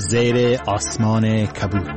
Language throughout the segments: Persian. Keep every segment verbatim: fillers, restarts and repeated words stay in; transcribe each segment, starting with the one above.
زیر آسمان کبود.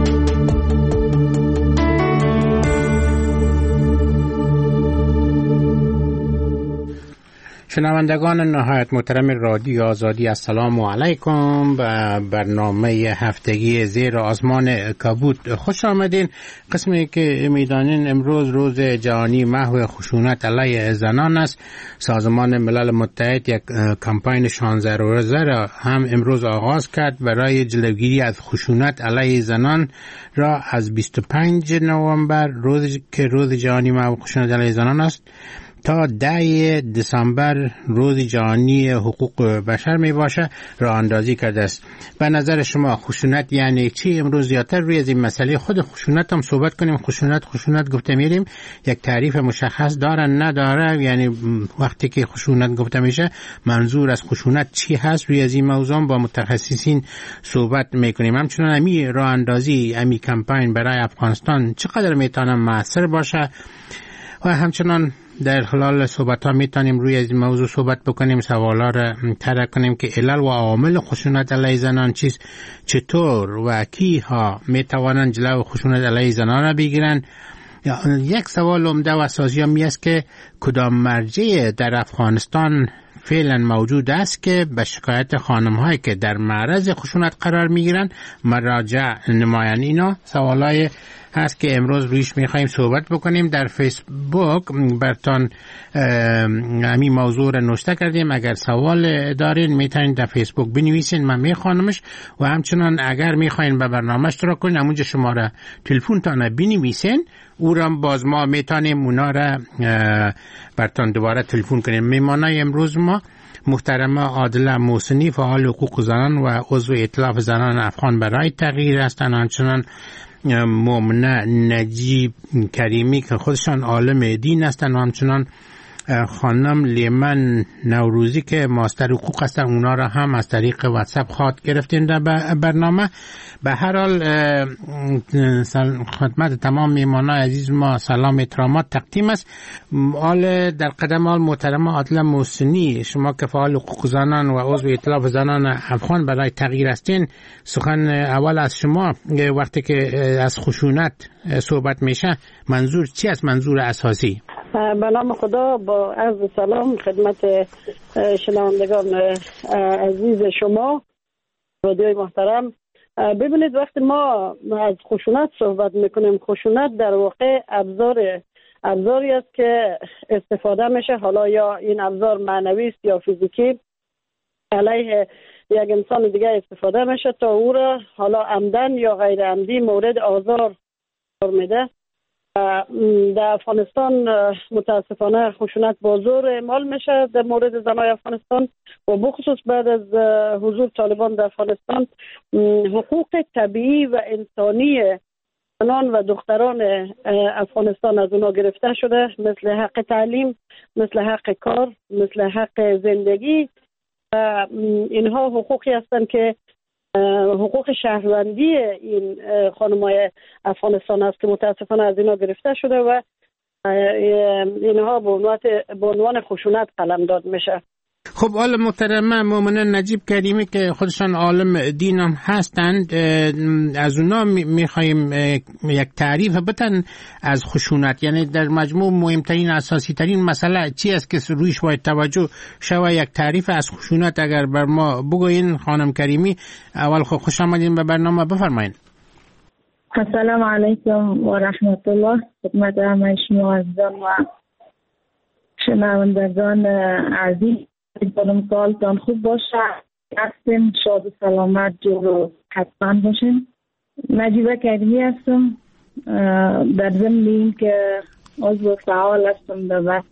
شنوندگان نهایت محترم رادیو آزادی، السلام علیکم. و برنامه هفتگی زیر آسمان کبود خوش آمدین. قسمی که میدانین امروز روز جهانی محو خشونت علیه زنان است. سازمان ملل متحد یک کمپین شانزده روزه را هم امروز آغاز کرد برای جلوگیری از خشونت علیه زنان را از بیست و پنجم نوامبر، روزی که روز جهانی محو خشونت علیه زنان است، تا ده دسامبر روز جهانی حقوق بشر می باشه راه اندازی کرده است. به نظر شما خشونت یعنی چی؟ امروز زیادتر روی از این مسئله خود خشونت هم صحبت کنیم. خشونت خشونت گفته میریم، یک تعریف مشخص داره نداره؟ یعنی وقتی که خشونت گفته میشه منظور از خشونت چی هست؟ روی از این موضوع با متخصصین صحبت میکنیم. همچنان امی راه اندازی امی کمپین برای افغانستان چقدر میتونه موثر باشه و همچنان در خلال صحبت ها میتونیم روی این موضوع صحبت بکنیم، سوالا را طرح کنیم که علل و عوامل خشونت علیه زنان چیست، چطور و کی ها میتوانند جلو خشونت علیه زنان را بگیرند. یک سوال عمده و اساسی هم است که کدام مرجع در افغانستان فعلا موجود است که به شکایت خانم هایی که در معرض خشونت قرار میگیرند مراجع نمایند. اینا سوالای هست که امروز رویش میخواییم صحبت بکنیم. در فیسبوک برتان همین موضوع را نوشته کردیم. اگر سوال دارین میتونید در فیسبوک بنویسین، من میخوانمش. و همچنان اگر میخواین به برنامه اشتراک کنین، همونجا شماره تلفن تانه بنویسین، او را باز ما میتونیم اونا را برتان دوباره تلفن کنیم. میمانای امروز ما محترمه عادله محسنی، فعال حقوق زنان و عضو ائتلاف زنان افغان برای تغییر هستند. همچنان مؤمنه نجیب کریمی که خودشان عالم دین هستند و همچنان خانم لیمن نوروزی که ماستر حقوق هستن. اونا را هم از طریق واتساپ خاط گرفتیم در برنامه. به هر حال خدمت تمام میهمانان عزیز ما سلام احترامات تقدیم است. حال در قدم حال محترمه عادله محسنی، شما که فعال حقوق زنان و عضو ائتلاف زنان افغان برای تغییر هستین، سخن اول از شما. وقتی که از خشونت صحبت میشه منظور چی است؟ منظور اساسی؟ به نام خدا، با عرض سلام خدمت شنوندگان عزیز شما رادیوی محترم. ببینید وقتی ما از خشونت صحبت میکنیم، خشونت در واقع ابزار ابزاری است که استفاده میشه، حالا یا این ابزار معنوی است یا فیزیکی، علیه یک انسان دیگه استفاده میشه تا او را حالا عمدن یا غیر عمدی مورد آزار میده. در افغانستان متاسفانه خشونت با زور اعمال میشه در مورد زنای افغانستان و بخصوص بعد از حضور طالبان در افغانستان حقوق طبیعی و انسانی زنان و دختران افغانستان از اونا گرفته شده، مثل حق تعلیم، مثل حق کار، مثل حق زندگی. اینها حقوقی هستند که حقوق شهروندی این خانم‌های افغانستان است که متاسفانه از اینا گرفته شده و اینها به عنوان خشونت قلمداد میشه. خب حالا محترمه مؤمنه نجیب کریمی که خودشان عالم دین هم هستند، از اونا میخواییم یک تعریف بتن از خشونت. یعنی در مجموع مهمترین اساسی ترین مسئله چی است که رویش باید توجه شود؟ یک تعریف از خشونت اگر بر ما بگوین خانم کریمی. اول خوش آمدین به برنامه، بفرمایین. السلام علیکم و رحمت الله خدمت همه شما عزیزان و شنوندگان عزیز. امیدوارم سالتان خوب باشه، هستیم شاد و سلامت جور و حتما باشیم. نجیبه کریمی هستم، در ضمن این که عضو فعال هستم در بحث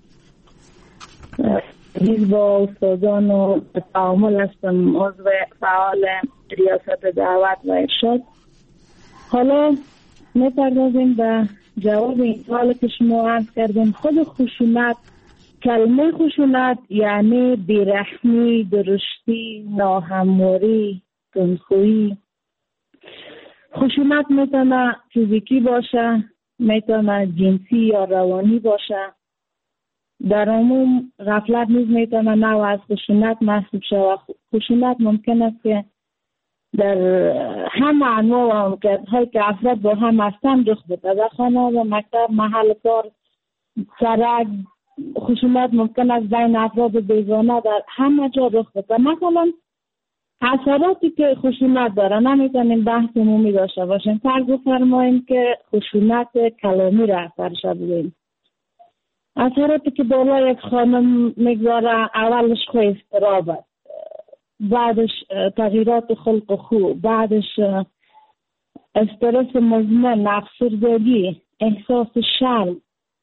حزب استادان و تعامل هستم، عضو فعال ریاست دعوت و ارشاد. حالا می‌پردازیم به جواب این سوال که شما عرض کردیم. خود خشونت، کلمه خشونت یعنی بیرحمی، درشتی، ناهمواری، تندخویی. خشونت میتونه فیزیکی باشه، میتونه جنسی یا روانی باشه. در عموم غفلت نیز میتونه نوع از خشونت محسوب شود. خشونت ممکن است که در همه انواع و موقعیت‌هایی که افراد با هم هستند رخ بده. در خانه و مکتب، محل کار، سرک، خشونت ممکن است بین افراد بیگانه در همه جا رخ بده. مثلا اثراتی که خشونت داره نمیتونیم بحث عمومی داشته باشیم. فرض فرماییم که خشونت کلامی را اثرش بگیم. اثراتی که بالای یک خانم میگذاره، اولش خو اضطراب است، بعدش تغییرات خلق و خو، بعدش استرس مزمن، افسردگی، احساس شرم،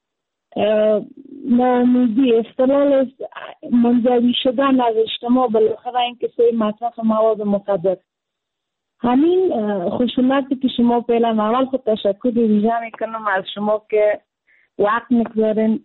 ناامیدی، اختلال منزوی شدن از اجتماع، بالاخره اینکه سوی مصرف مواد مخدر. همین خشونتی که شما فعلا اول خود تشکر ویژه میکنم از شما که وقت میگذارین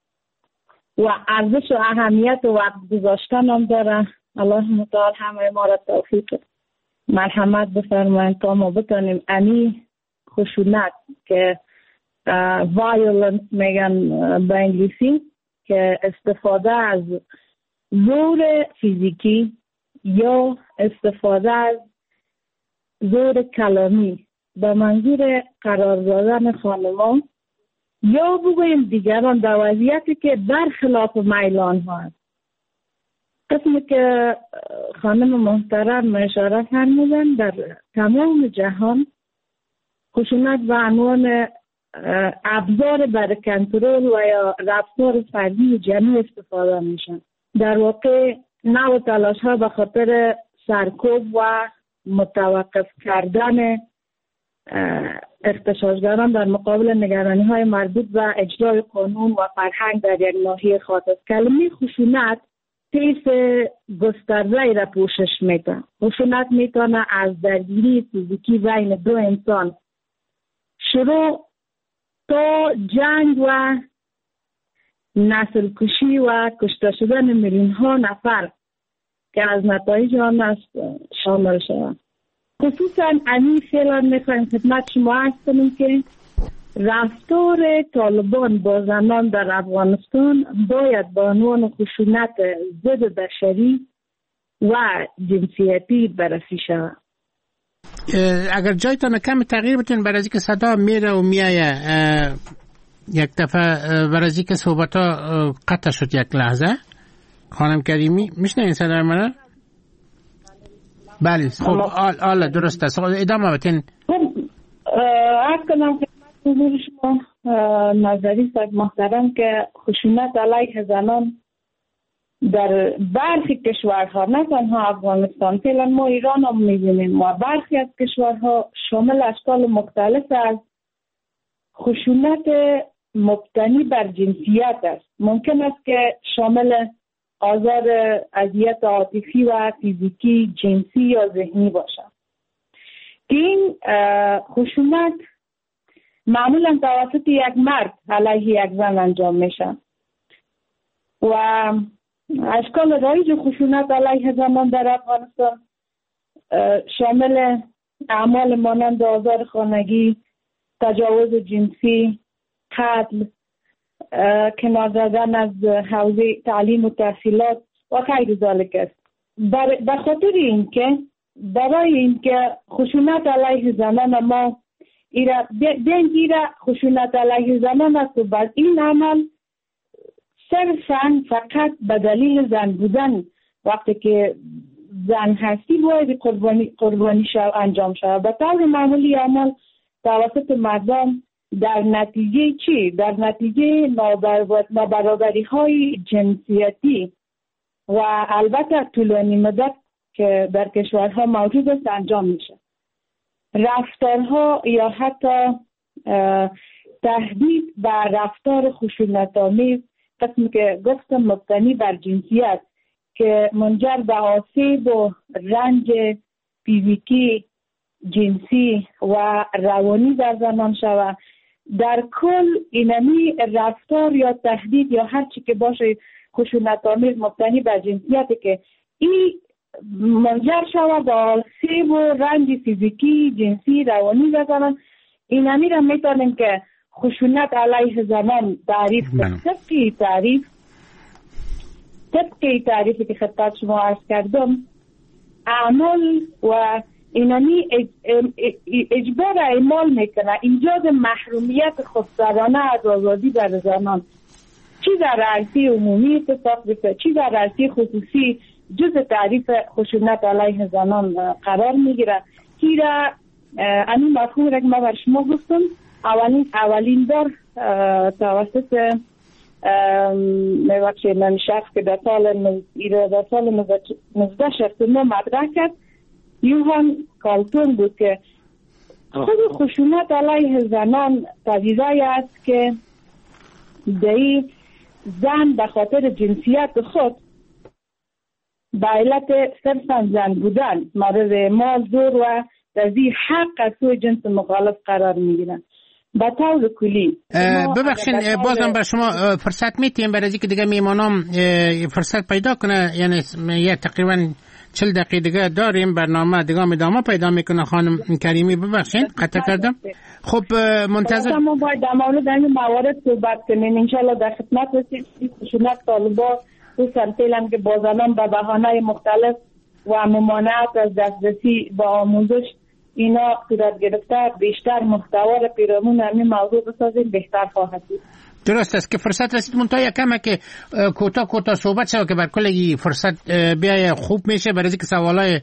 و ارزش و اهمیت و وقت گذاشتن هم داره. الله متعال همه ما را توفیق مرحمت بفرمایید تا ما بتانیم انی خشونت که وایولنس میگن به انگلیسی، که استفاده از زور فیزیکی یا استفاده از زور کلامی به منظور قرار دادن خانمان یا بگوییم دیگران در وضعیتی که برخلاف میلان ها است. قسمی که خانم محترم اشاره فرمودن، در تمام جهان خشونت به عنوان ابزار برای کنترل و یا رفتار فردی جمعی استفاده میشن. در واقع نوع تلاش ها به خاطر سرکوب و متوقف کردن اغتشاشگران در مقابل نگرانی های مربوط به اجرای قانون و فرهنگ در یک ناحیه خاص است. کلمه خشونت طیف گسترده را پوشش میده. خشونت میتونه از درگیری فیزیکی بین دو انسان شروع تا جنگ و نسل کشی و کشته شدن میلیون ها نفر که از نتایج آن است شامل شود. خصوصا امی فعلا میخوایم خدمت شما عرض کنیم که رفتار طالبان با زنان در افغانستان باید با عنوان خشونت ضد بشری و جنسیتی بررسی شود. اگر جایتان کم تغییر بتین برای اینکه صدا میره و میایه یک دفعه، برای اینکه صحبت ها قطع شد یک لحظه. خانم کریمی میشنین صدا منو؟ بله خب آله درست است. ادامه بتین. عرض کنم خدمت حضور شما نظری صاحب محترم که خشونت علیه زنان در برخی کشورها، نه تنها افغانستان، فعلا ما ایران هم میبینیم و برخی از کشورها شامل اشکال مختلف از خشونت مبتنی بر جنسیت است. ممکن است که شامل آزار اذیت عاطفی و فیزیکی، جنسی یا ذهنی باشد. این خشونت معمولا توسط یک مرد علیه یک زن انجام میشه و اشکال رایج خشونت علیه زنان در افغانستان شامل اعمال مانند آزار خانگی، تجاوز جنسی، قتل، کنار زدن از حوزه تعلیم و تحصیلات و غیر ذالک است. به خاطر اینکه برای اینکه خشونت علیه زنان ما ایرا دنگیرا خشونت علیه زنان است و بعد این عمل صرفاً فقط به دلیل زن بودن، وقتی که زن هستی باید قربانی قربانی شو انجام شود. به طور معمولی عمل توسط مردان در نتیجه چی؟ در نتیجه نابرابری های جنسیتی و البته طولانی مدت که در کشورها موجود است انجام میشه. رفتارها یا حتی تهدید بر رفتار خشونت‌آمیز، قسمی که گفتم مبتنی بر جنسیت، که منجر به آسیب و رنج فیزیکی، جنسی و روانی در زنان شود. در کل اینمی رفتار یا تهدید یا هر چی که باشه خشونت‌آمیز مبتنی بر جنسیت که این منجر شود به آسیب و رنج فیزیکی، جنسی، روانی در زنان، اینمی را میتونیم که خشونت علیه زنان تعریف کنیم. طبقی تعریف طبقی تعریفی که خدمت شما عرض کردم، اعمال و اینانی اجبار اعمال میکنه. اینجا محرومیت خودسرانه از آزادی در زنان چی در عرصه عمومی اتفاق بیفته چی در عرصه خصوصی جز تعریف خشونت علیه زنان قرار میگیره. هیرا این مفهوم را که ما بر شما گفتم اولین اولین بار توسط میوقت من شخص که در سال در سال نوزده شصت و نه مطرح کرد یوهان کالتون بود که خود خشونت علیه زنان پدیده است که دهی زن به خاطر جنسیت خود به علت صرفا زن بودن مورد مال زور و تزیح حق از سوی جنس مخالف قرار میگیرن. به طور کلی ببخشین بازم بر شما فرصت میتیم برای اینکه دیگه میمانم فرصت پیدا کنه، یعنی یه تقریبا چل دقیقه دیگه داریم برنامه دیگه ادامه پیدا میکنه. خانم کریمی ببخشین قطع کردم. خب منتظر ما باید در مورد این موارد صحبت کنیم ان شاء الله در خدمت هستیم. خشونت طالبا خصوصا فعلا که با زنان به بهانه مختلف و ممانعت از دسترسی به آموزش اینا صورت گرفته بیشتر محتوا را پیرامون همین موضوع بسازیم بهتر خواهد بود. درست است که فرصت رسید منتها یکمه که کوتاه کوتاه صحبت شد که بر کل فرصت بیای خوب میشه برای اینکه سوالای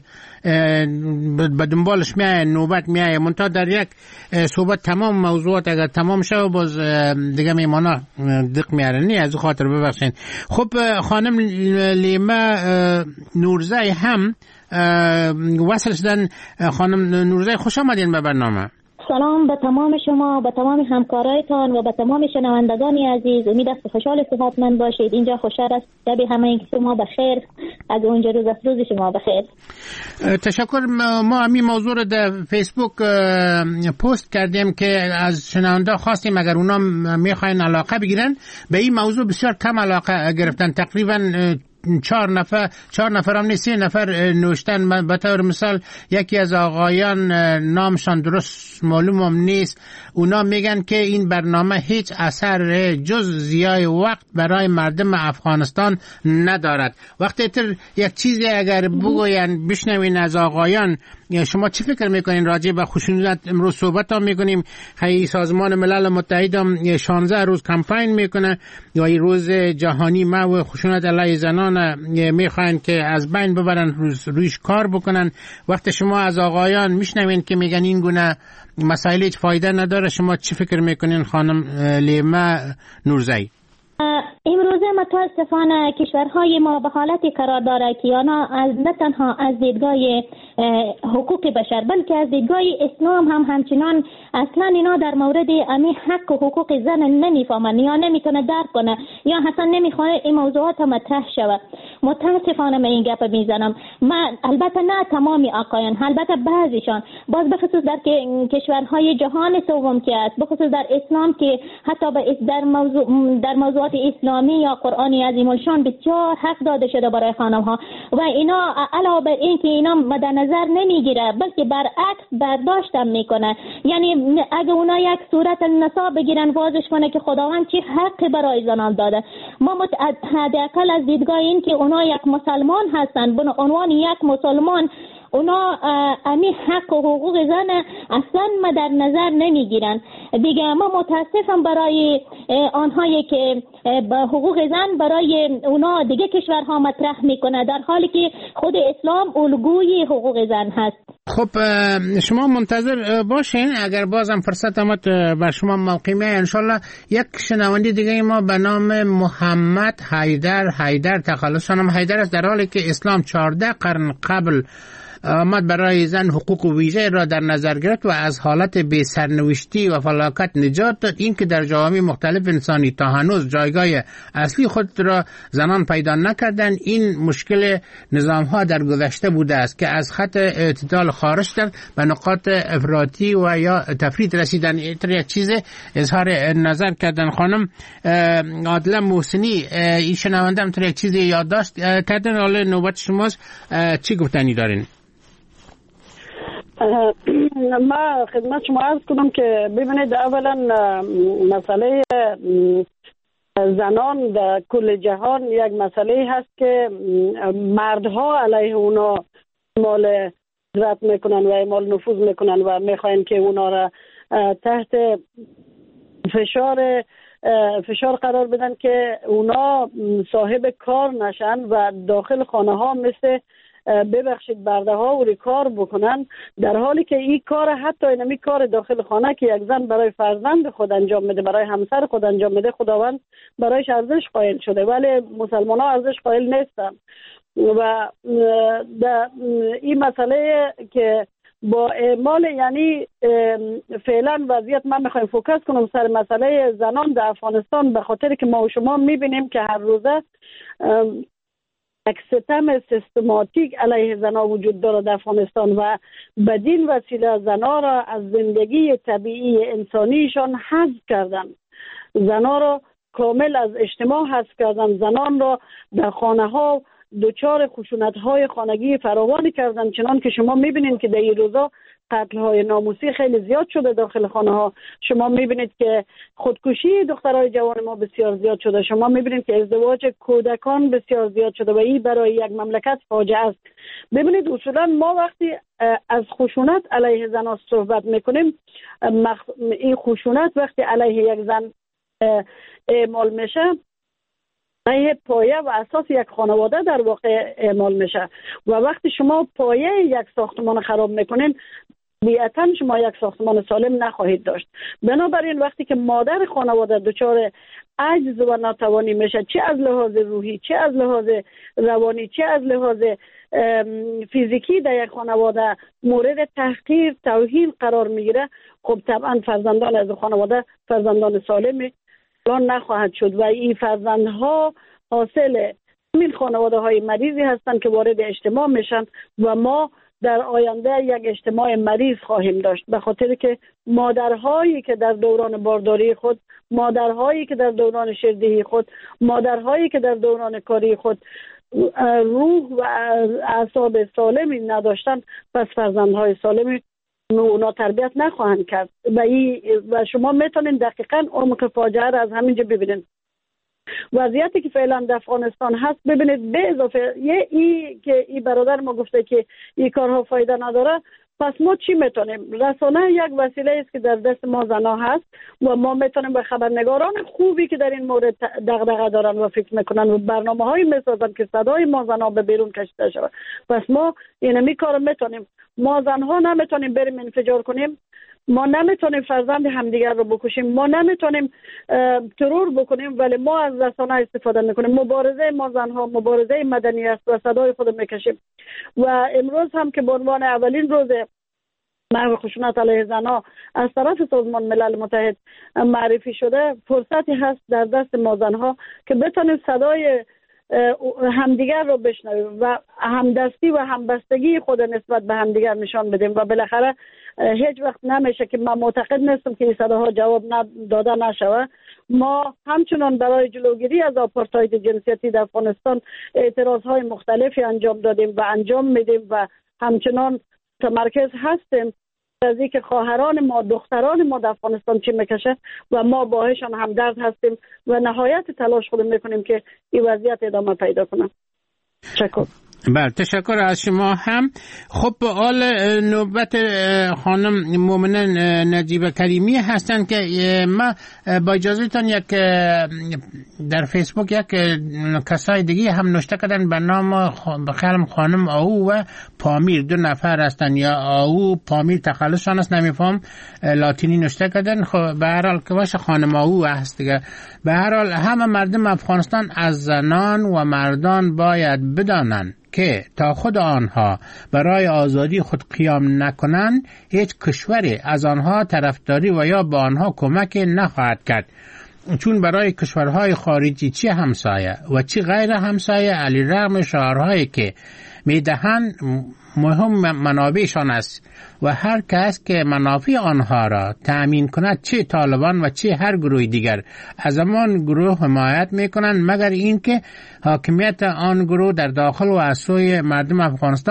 به دنبالش میای نوبت میای منتها در یک صحبت تمام موضوعات اگر تمام شه باز دیگه میمانا دق میارنی از خاطر ببخشین. خب خانم لیما نورزی هم وصل شدن. خانم نورزی خوش آمدین به برنامه. سلام به تمام شما، به تمام همکارایتان و به تمام شنوندگان عزیز. امید است خوشحال صحتمند باشید. اینجا خوشحال است شب همه شما بخیر، از اونجا روز از روز شما بخیر. تشکر. ما همین موضوع رو در فیسبوک پست کردیم که از شنونده خواستیم اگر اونا میخواین علاقه بگیرن به این موضوع. بسیار کم علاقه گرفتن، تقریبا چهار نفر چهار نفر هم نیست، سه نفر نوشتن. به طور مثال یکی از آقایان نامشان درست معلوم هم نیست، اونا میگن که این برنامه هیچ اثر جز ضیاع وقت برای مردم افغانستان ندارد. وقتی تر یک چیزی اگر بگوین بشنوین از آقایان، شما چی فکر میکنین راجع به خشونت؟ امروز صحبت هم میکنیم، خیلی سازمان ملل متحد هم شانزده روز کمپین میکنه یا این روز جهانی محو خشونت علیه زنان میخواین که از بین ببرن، روز رویش کار بکنن. وقتی شما از آقایان میشنوین که میگن این گونه مسائل هیچ فایده نداره، شما چی فکر میکنین خانم لیما نورزی؟ امروزه متاسفانه کشورهای ما به حالتی قرار داره که آنها از نه تنها از دیدگاه حقوق بشر بلکه از دیدگاه اسلام هم همچنان اصلا اینا در مورد امی حق و حقوق زن نمیفهمن یا نمیتونه درک کنه یا اصلا نمیخواد این موضوعات مطرح شود. متاسفانه من این گپ میزنم. من البته نه تمامی آقایان، البته بعضیشان، باز بخصوص در کشورهای جهان سوم که است، بخصوص در اسلام که حتی در موضوع در موضوعات اسلامی یا قرآنی عظیم الشان بسیار حق داده شده برای خانم ها و اینا علاوه بر این که اینا مد نظر نمیگیره بلکه برعکس برداشتم میکنه. یعنی اگه اونا یک صورت نصاب بگیرن واضح کنه که خداوند چه حقی برای زنان داده، ما حداقل از دیدگاه این که اونا یک مسلمان هستن به عنوان یک مسلمان اونا امی حق و حقوق زن اصلا ما در نظر نمیگیرن دیگه. ما متاسفم برای آنهایی که حقوق زن برای اونا دیگه کشورها مطرح میکنه در حالی که خود اسلام الگوی حقوق زن هست. خب شما منتظر باشین، اگر بازم فرصت آمد بر شما موقع میاد انشالله. یک شنونده دیگه ما به نام محمد حیدر حیدر تخلص نام حیدر است، در حالی که اسلام چهارده قرن قبل آمد برای زن حقوق ویژه را در نظر گرفت و از حالت بی سرنوشتی و فلاکت نجات داد. این که در جوامع مختلف انسانی تا هنوز جایگاه اصلی خود را زنان پیدا نکردند، این مشکل نظام ها در گذشته بوده است که از خط اعتدال خارج شدند، به نقاط افراطی و یا تفرید رسیدن. این چیز اظهار نظر کردن. خانم عادله محسنی این شنونده هم یک چیزی یادداشت کردن، حالا نوبت شماست، چی گفتنی دارین؟ ما خدمت شما عرض کنم که ببینید اولا مسئله زنان در کل جهان یک مسئله هست که مردها علیه اونا مال قدرت میکنن و اعمال نفوذ میکنن و میخواین که اونا را تحت فشار فشار قرار بدن که اونا صاحب کار نشن و داخل خانه ها مثل ببخشید برده ها و کار بکنن، در حالی که این کار حتی اینمی کار داخل خانه که یک زن برای فرزند خود انجام میده، برای همسر خود انجام میده، خداوند برایش ارزش قائل شده، ولی مسلمان ها ارزش قائل نیستن. و در این مسئله که با اعمال یعنی فعلا وضعیت من میخوایم فوکس کنم سر مسئله زنان در افغانستان، به خاطر که ما و شما میبینیم که هر روزه یک ستم سیستماتیک علیه زنها وجود داره در افغانستان و بدین وسیله زنها را از زندگی طبیعی انسانیشان حذف کردن، زنها را کامل از اجتماع حذف کردن، زنان را در خانه ها دچار خشونت های خانگی فراوانی کردن، چنان که شما میبینید که در این روزا قتل های ناموسی خیلی زیاد شده داخل خانه ها. شما میبینید که خودکشی دخترای جوان ما بسیار زیاد شده، شما میبینید که ازدواج کودکان بسیار زیاد شده و این برای یک مملکت فاجعه است. ببینید اصولا ما وقتی از خشونت علیه زنان صحبت میکنیم، این خشونت وقتی علیه یک زن اعمال میشه علیه پایه و اساس یک خانواده در واقع اعمال میشه و وقتی شما پایه یک ساختمان خراب میکنین طبیعتاً شما یک ساختمان سالم نخواهید داشت. بنابراین وقتی که مادر خانواده دچار عجز و ناتوانی میشه، چه از لحاظ روحی، چه از لحاظ روانی، چه از لحاظ فیزیکی در یک خانواده مورد تحقیر، توهین قرار میگیره، خب طبعا فرزندان از خانواده فرزندان سالمی الان نخواهد شد و این فرزندها حاصل این خانواده های مریضی هستند که وارد اجتماع میشن و ما در آینده یک اجتماع مریض خواهیم داشت، به خاطر که مادرهایی که در دوران بارداری خود، مادرهایی که در دوران شیردهی خود، مادرهایی که در دوران کاری خود روح و اعصاب سالمی نداشتن، پس فرزندهای سالمی اونا تربیت نخواهند کرد و, ای و شما میتونین دقیقاً عمق فاجعه را از همینجا ببینید. وضعیتی که فعلا در افغانستان هست، ببینید به اضافه یه ای که ای برادر ما گفته که این کارها فایده نداره، پس ما چی میتونیم؟ رسانه یک وسیله است که در دست ما زنا هست و ما میتونیم به خبرنگاران خوبی که در این مورد دغدغه دارن و فکر میکنن و برنامه‌هایی میسازن که صدای ما زنا به بیرون کشیده شود. پس ما اینمی کارو میتونیم. ما زنها نمیتونیم بریم انفجار کنیم، ما نمیتونیم فرزند همدیگر رو بکشیم، ما نمیتونیم ترور بکنیم، ولی ما از رسانه استفاده میکنیم. مبارزه ما زنها مبارزه مدنی است و صدای خود میکشیم و امروز هم که به عنوان اولین روز محو خشونت علیه زنها از طرف سازمان ملل متحد معرفی شده، فرصتی هست در دست ما زنها که بتونیم صدای همدیگر رو بشنویم و همدستی و همبستگی خود نسبت به همدیگر نشان بدیم و بالاخره هیچ وقت نمیشه که من معتقد نیستم که این صداها جواب داده نشوه. ما همچنان برای جلوگیری از آپارتاید جنسیتی در افغانستان اعتراضهای مختلفی انجام دادیم و انجام میدیم و همچنان متمرکز هستیم از اینکه خواهران ما، دختران ما در افغانستان چی میکشه و ما باهاشان همدرد هستیم و نهایت تلاش خود میکنیم که این وضعیت ادامه پیدا کنه. تشکر. بله تشکر از شما هم. خب به حال نوبت خانم مومنه نجیب کریمی هستند که ما با اجازهتان یک در فیسبوک یک کسای دیگه هم نوشته کردن به نام بخیرم خانم آو و پامیر، دو نفر هستن، یا آو پامیر تخلصشان است نمیفهم، لاتینی نوشته کردن. خب به هر حال که باشه خانم آو هست دیگه. به هر حال همه مردم افغانستان از زنان و مردان باید بدانند که تا خود آنها برای آزادی خود قیام نکنند، هیچ کشوری از آنها طرفداری و یا به آنها کمک نخواهد کرد، چون برای کشورهای خارجی چی همسایه و چی غیر همسایه علیرغم شعارهایی که میدهند مهم منابعشان است و هر کس که منافع آنها را تأمین کند، چه طالبان و چه هر گروه دیگر، از همان گروه حمایت میکنند، مگر اینکه حاکمیت آن گروه در داخل و از سوی مردم افغانستان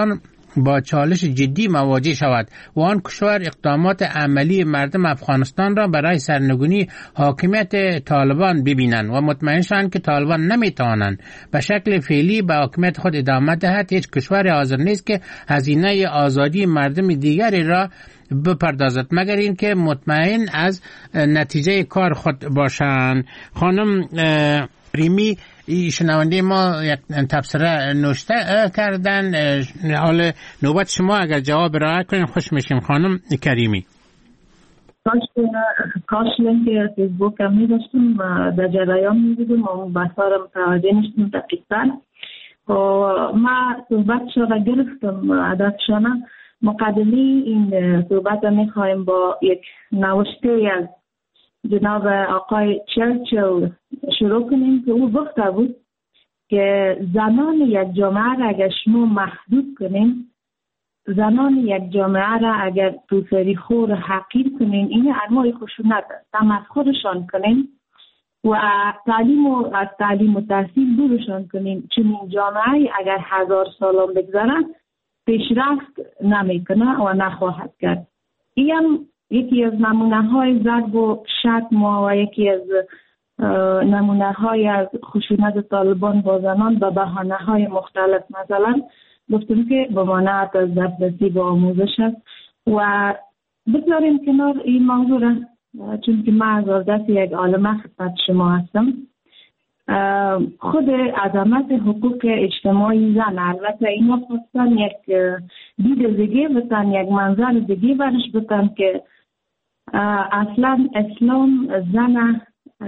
با چالش جدی مواجه شود و آن کشور اقدامات عملی مردم افغانستان را برای سرنگونی حاکمیت طالبان ببینند و مطمئن شوند که طالبان نمیتوانند به شکل فعلی به حاکمیت خود ادامه دهد. هیچ کشور حاضر نیست که هزینه آزادی مردم دیگری را بپردازد مگر این که مطمئن از نتیجه کار خود باشند. خانم ریمی شنونده ما یک تبصره نوشته کردن، حال نوبت شما اگر جواب رعایت کنین خوش میشیم. خانم کریمی. کاش کاش لینک فیسبوک هم می‌داشتم و در جریان می‌بودم و بحثا را متوجه نشدم دقیقاً. و ما صحبتش را گرفتم عددشانه. مقدمی این صحبت را می‌خوایم با یک نوشته از جناب آقای چرچل شروع کنیم که او گفته بود که زنان یک جامعه را اگر شما محدود کنیم، زنان یک جامعه را اگر توسری خور حقیر کنیم، این انواع خشونت تمسخرشان کنیم و تعلیم و از تعلیم و تحصیل دورشان کنیم، چون این جامعه اگر هزار سالان بگذارن پیشرفت نمیکنه و نخواهد کرد. این یکی از نمونه های ضرب و شتم و یکی از نمونه های از خشونت طالبان با زنان به بهانه های مختلف. مثلا گفتم که به مانعت از دسترسی به آموزش است و بذاریم کنار این موضوع را، چون که من از دست یک عالمه خدمت شما هستم. خود عظمت حقوق اجتماعی زن، البته اینا خواستن یک دید دیگه بتن، یک منظر دیگه برش بتن که اصلا اسلام زن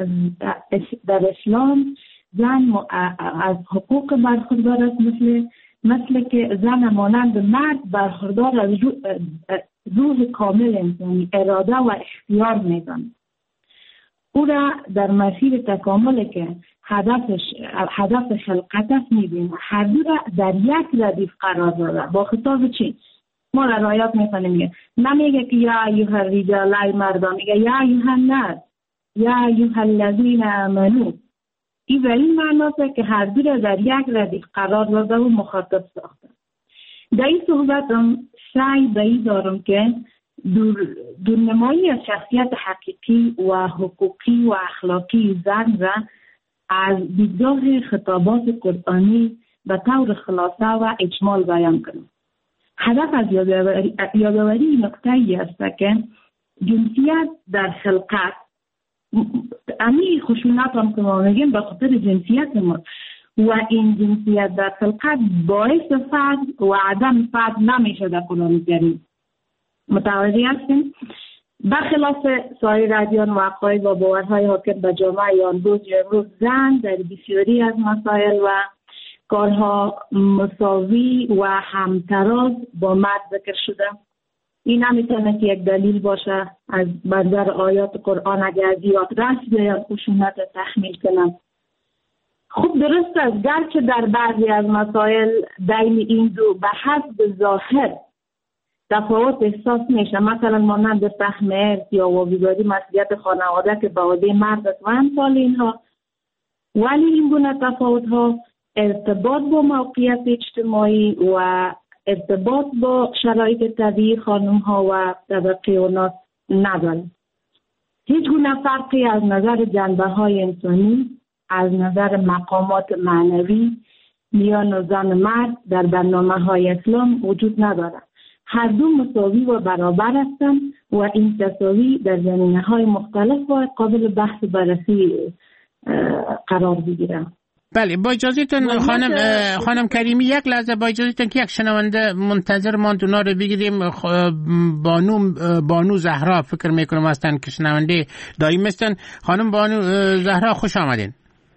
در اسلام زن از حقوق برخوردار است، مثل مثل که زن مانند مرد برخوردار از روح کامل انسانی، اراده و اختیار میزن. او را در مسیر تکامل که هدفش هدف خلقت است میبینه، هر دو را در یک ردیف قرار داده. با خطاب چی؟ ما را رعایت میکنه، میگه نمیگه که یا ایها الرجال، ای مردان، میگه یا ایها الناس، یا ایها الذین آمنو. این به این معناست که هر دو را در یک ردیف قرار داده و مخاطب ساخته. در این صحبتم سعی به این دارم که دور دورنمایی از شخصیت حقیقی و حقوقی و اخلاقی زن را از دیدگاه خطابات قرآنی به طور خلاصه و اجمال بیان کنم. هدف از یادآوری یادآوری نکته‌ای است که جنسیت در خلقت، امی خشونت هم که ما میگیم به خاطر جنسیت ما، و این جنسیت در خلقت باعث فقر و عدم فقر نمیشه در قرآن کریم. متوجه هستیم؟ برخلاف سایر ادیان و عقاید و باورهای حاکم به جامعه آن روز یا امروز، زن در بسیاری از مسائل و کارها مساوی و همتراز با مرد ذکر شده. این نمیتونه که یک دلیل باشه از بندر آیات قرآن اگر زیاد رسم یا خشونت تحمیل کنند. خوب درست است گرچه در بعضی از مسائل بین این دو به حسب ظاهر تفاوت احساس میشه، مثلا مانند فهم ارث یا واگذاری مسئولیت خانواده که به عهده مرد است و امثال اینها، ولی این گونه تفاوت ها ارتباط با موقعیت اجتماعی و ارتباط با شرایط طبیعی خانم ها و طبقه اونا ندارد. هیچ گونه فرقی از نظر جنبه های انسانی، از نظر مقامات معنوی میان زن مرد در برنامه های اسلام وجود ندارد. هر دو مساوی و برابر هستند و این تساوی در زمینه های مختلف و قابل بحث بررسی قرار بگیرند. بله، با اجازهتون خانم خانم کریمی یک لحظه با اجازهتون که یک شنونده منتظر ماند اونا رو بگیریم. بانو بانو زهرا فکر میکنم هستن که شنونده دائم هستن. خانم بانو زهرا خوش آمدین.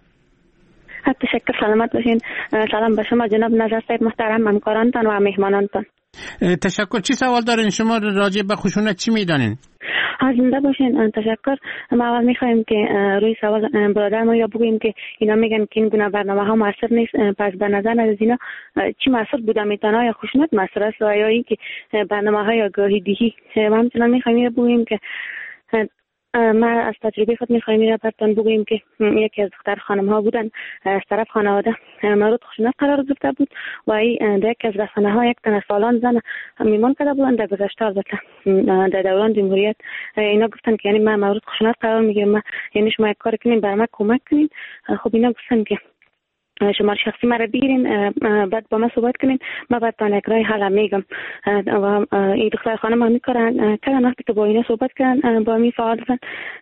تشکر، سلامت باشین. سلام به شما جناب نظر صاحب محترم، همکارانتان و مهمانانتان. تشکر. چی سوال دارین شما راجع به خشونت چی میدانین؟ زنده باشین. تشکر. ما اول میخوایم که روی سوال برادر ما یا بگوییم که اینا میگن که این گونه برنامه ها موثر نیست، پس به نظر از اینا چی موثر بوده میتونه؟ یا خشونت موثر است یا این که برنامه های آگاهی دهی؟ ما همچنان میخوایم بگوییم که ما از تجربه خود میخوایم این را براتون بگوییم که یکی از دختر خانم ها بودن از طرف خانواده مورد خشونت قرار گرفته بود و این در یکی از رسانه ها یک تن سالان زن میمان کرده بودن. در گذشته البته در دوران جمهوریت اینا گفتن که یعنی ما مورد خشونت قرار میگیریم، ما یعنی شما یک کار کنین بر ما کمک کنین. خب اینا گفتن که شما شخصی مرا بگیرین بعد با ما صحبت کنین، ما بعد تا یک راه حل میگم. و این دختر خانم هم میکردن کردن وقتی که با اینا صحبت کردن با می فعال بودن.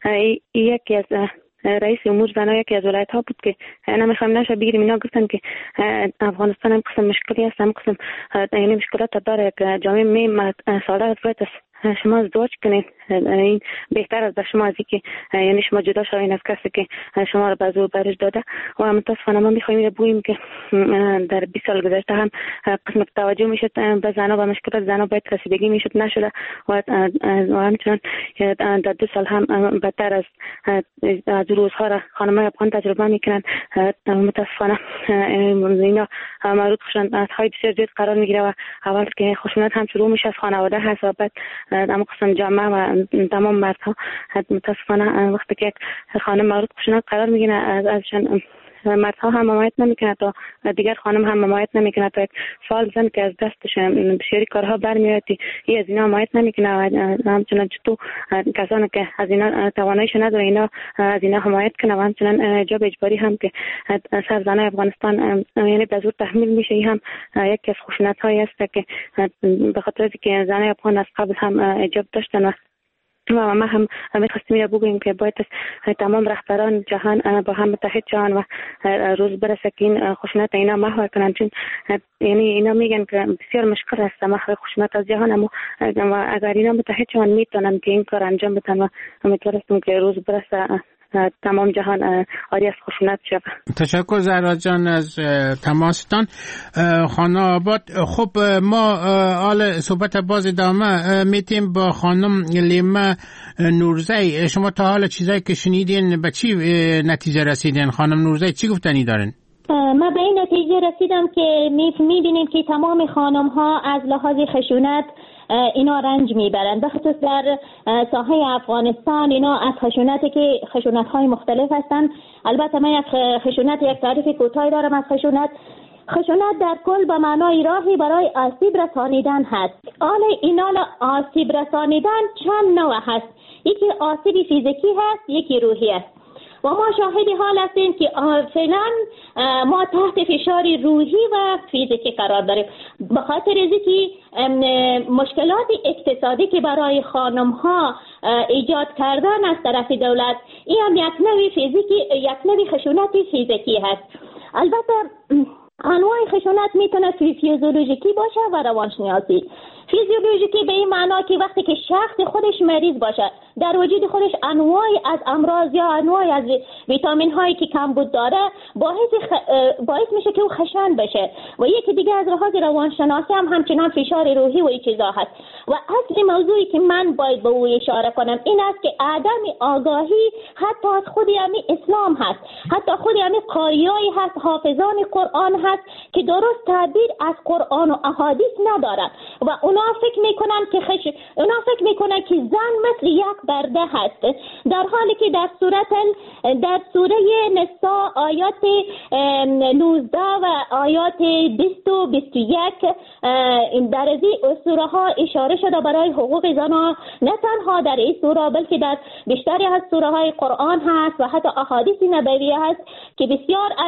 یکی از رئیس امور زنها یکی از ولایت ها بود که نمیخوایم نشه بگیریم. اینا گفتن که افغانستان هم قسم مشکلی هست، هم قسم یعنی مشکلات داره که جامعه می ساده باید شما ازدواج کنید، این بهتر است برای شما از اینکه یعنی شما جدا شوین از کسی که شما را به زور برش داده. و متاسفانه ما میخوایم بگوییم که در بیست سال گذشته هم قسم توجه میشد به زنها و مشکلات زنها باید رسیدگی میشد نشده و همچنان در دو سال هم بدتر از از روزها را خانم‌های افغان تجربه میکنن. متاسفانه اینا مورد خشونت های بسیار زیاد قرار میگیره و اول که خشونت هم شروع میشه از خانواده هست و بعد اما قسم جامعه و تمام مردها. متاسفانه وقتی که خانم مورد خشونت قرار میگیره از ازشان مردها هم حمایت نمیکنه تا دیگر خانم هم حمایت نمیکنه تا یک سال زن که از دستش بسیاری کارها برمیاد این از اینا حمایت نمیکنه و همچنان تو کسانی که از اینا تواناییش نداره اینا از اینا حمایت کنه و همچنان جاب اجباری هم که سر زنای افغانستان یعنی به زور تحمیل میشه. این هم یکی از خشونت هایی است که به خاطر که زنای افغان از قبل هم اجاب داشتن و و ما هم می‌خواستیم اینو بگوییم که باید تمام رهبران جهان با هم متحد شوند و روز برسه که این خشونت اینا محو کنن، چون یعنی اینا میگن که بسیار مشکل است محو خشونت از جهان، اما اگر اینا متحد شوند میتونن که این کار انجام بدن و امیدوارم که روز برسه تمام جهان آری از خشونت شود. تشکر زهرا جان از تماستان. خانم آباد، خب ما حال صحبت باز ادامه میتیم با خانم لیما نورزی. شما تا حال چیزایی که شنیدین به چی نتیجه رسیدین؟ خانم نورزی چی گفتنی دارین؟ ما به این نتیجه رسیدم که میبینیم که تمام خانم ها از لحاظ خشونت اینا رنج میبرند، به خصوص در ساحه افغانستان اینا از خشونتی که خشونت های مختلف هستند. البته من یک خشونت یک تعریف کوتاهی دارم از خشونت. خشونت در کل به معنای راهی برای آسیب رسانیدن هست. حالا اینا آسیب رسانیدن چند نوع هست، یکی آسیب فیزیکی هست، یکی روحی است و ما شاهدی حال هستیم که فعلا ما تحت فشار روحی و فیزیکی قرار داریم به خاطر اینکه مشکلات اقتصادی که برای خانم ها ایجاد کردن از طرف دولت، این هم یک نوع فیزیکی یک نوع خشونت فیزیکی هست. البته انواع خشونت میتونه فیزیولوژیکی باشه و روانشناسی. فیزیولوژیکی به این معنا که وقتی که شخص خودش مریض باشه، در وجود خودش انواعی از امراض یا انواعی از ویتامین هایی که کمبود داره، باعث خ... باعث میشه که او خشن بشه. و یکی دیگه از لحاظ روانشناسی هم همچنان فشار روحی و این چیزا هست. و اصل موضوعی که من باید به او اشاره کنم این است که عدم آگاهی حتی از خود همین اسلام هست، حتی خود همین قاریایی هست، حافظان قرآن هست که درست تعبیر از قرآن و احادیث ندارن و اونا فکر میکنن که خش... اونا فکر میکنن که زن مثل یک برده هست، در حالی که در سورت در سوره نساء آیات نوزده و آیات بیست و بیست و یک در این سوره ها اشاره شده برای حقوق زنان، نه تنها در این سوره بلکه در بیشتری از سوره های قرآن هست و حتی احادیث نبویه هست که بسیار از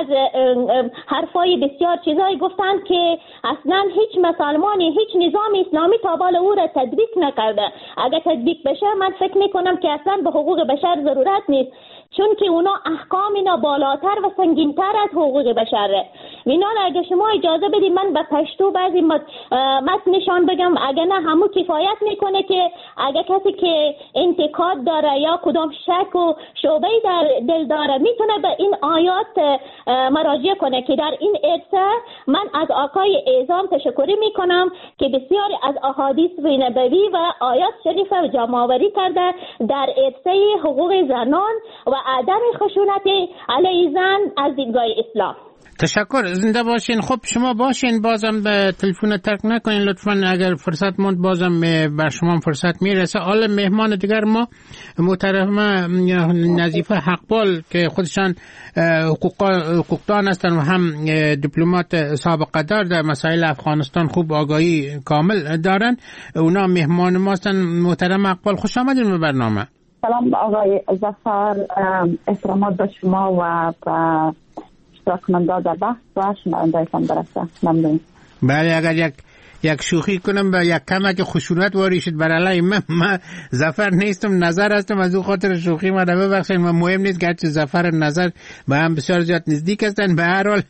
حرفای بسیار چیزایی گفتند که اصلا هیچ مسلمانی، هیچ نظام اسلامی تا بالا او را تطبیق نکرده. اگر تطبیق بشه من فکر میکنم که اصلا به حقوق بشر ضرورت نیست، چون که اونا احکام اینا بالاتر و سنگینتر از حقوق بشره. وینا اگه شما اجازه بدید من به پشتو بعضی متن نشان بگم، اگه نه همون کفایت میکنه که اگه کسی که انتقاد داره یا کدام شک و شعبه در دل داره میتونه به این آیات مراجعه کنه که در این عرصه من از آقای اعظام تشکر میکنم که بسیاری از احادیث نبوی و آیات شریفه جمع آوری کرده در عرصه حقوق زنان و عدم خشونت علیه زن از دیدگاه اسلام. تشکر، زنده باشین. خب شما باشین، بازم به تلفن ترک نکنین لطفاً. اگر فرصت موند بازم بر شما فرصت میرسه. حالا مهمان دیگر ما محترمه نظیفه حقبال که خودشان حقوقدان هستن و هم دیپلمات سابقه دار در مسائل افغانستان خوب آگاهی کامل دارن. اونا مهمان ما هستن. محترم حقبال خوش آمدین به برنامه. سلام آقای ظفر، احترامات به شما و به اشتراکننده در بحث و شنونده‌تان برسه. ممنون. بله، اگر یک یک شوخی کنم به یک کمک خشونت واری شد بر علیه من، من ظفر نیستم، نظر هستم، از اون خاطر شوخی ما رو ببخشید. من مهم نیست گرچه ظفر نظر به هم بسیار زیاد نزدیک هستن. به هر حال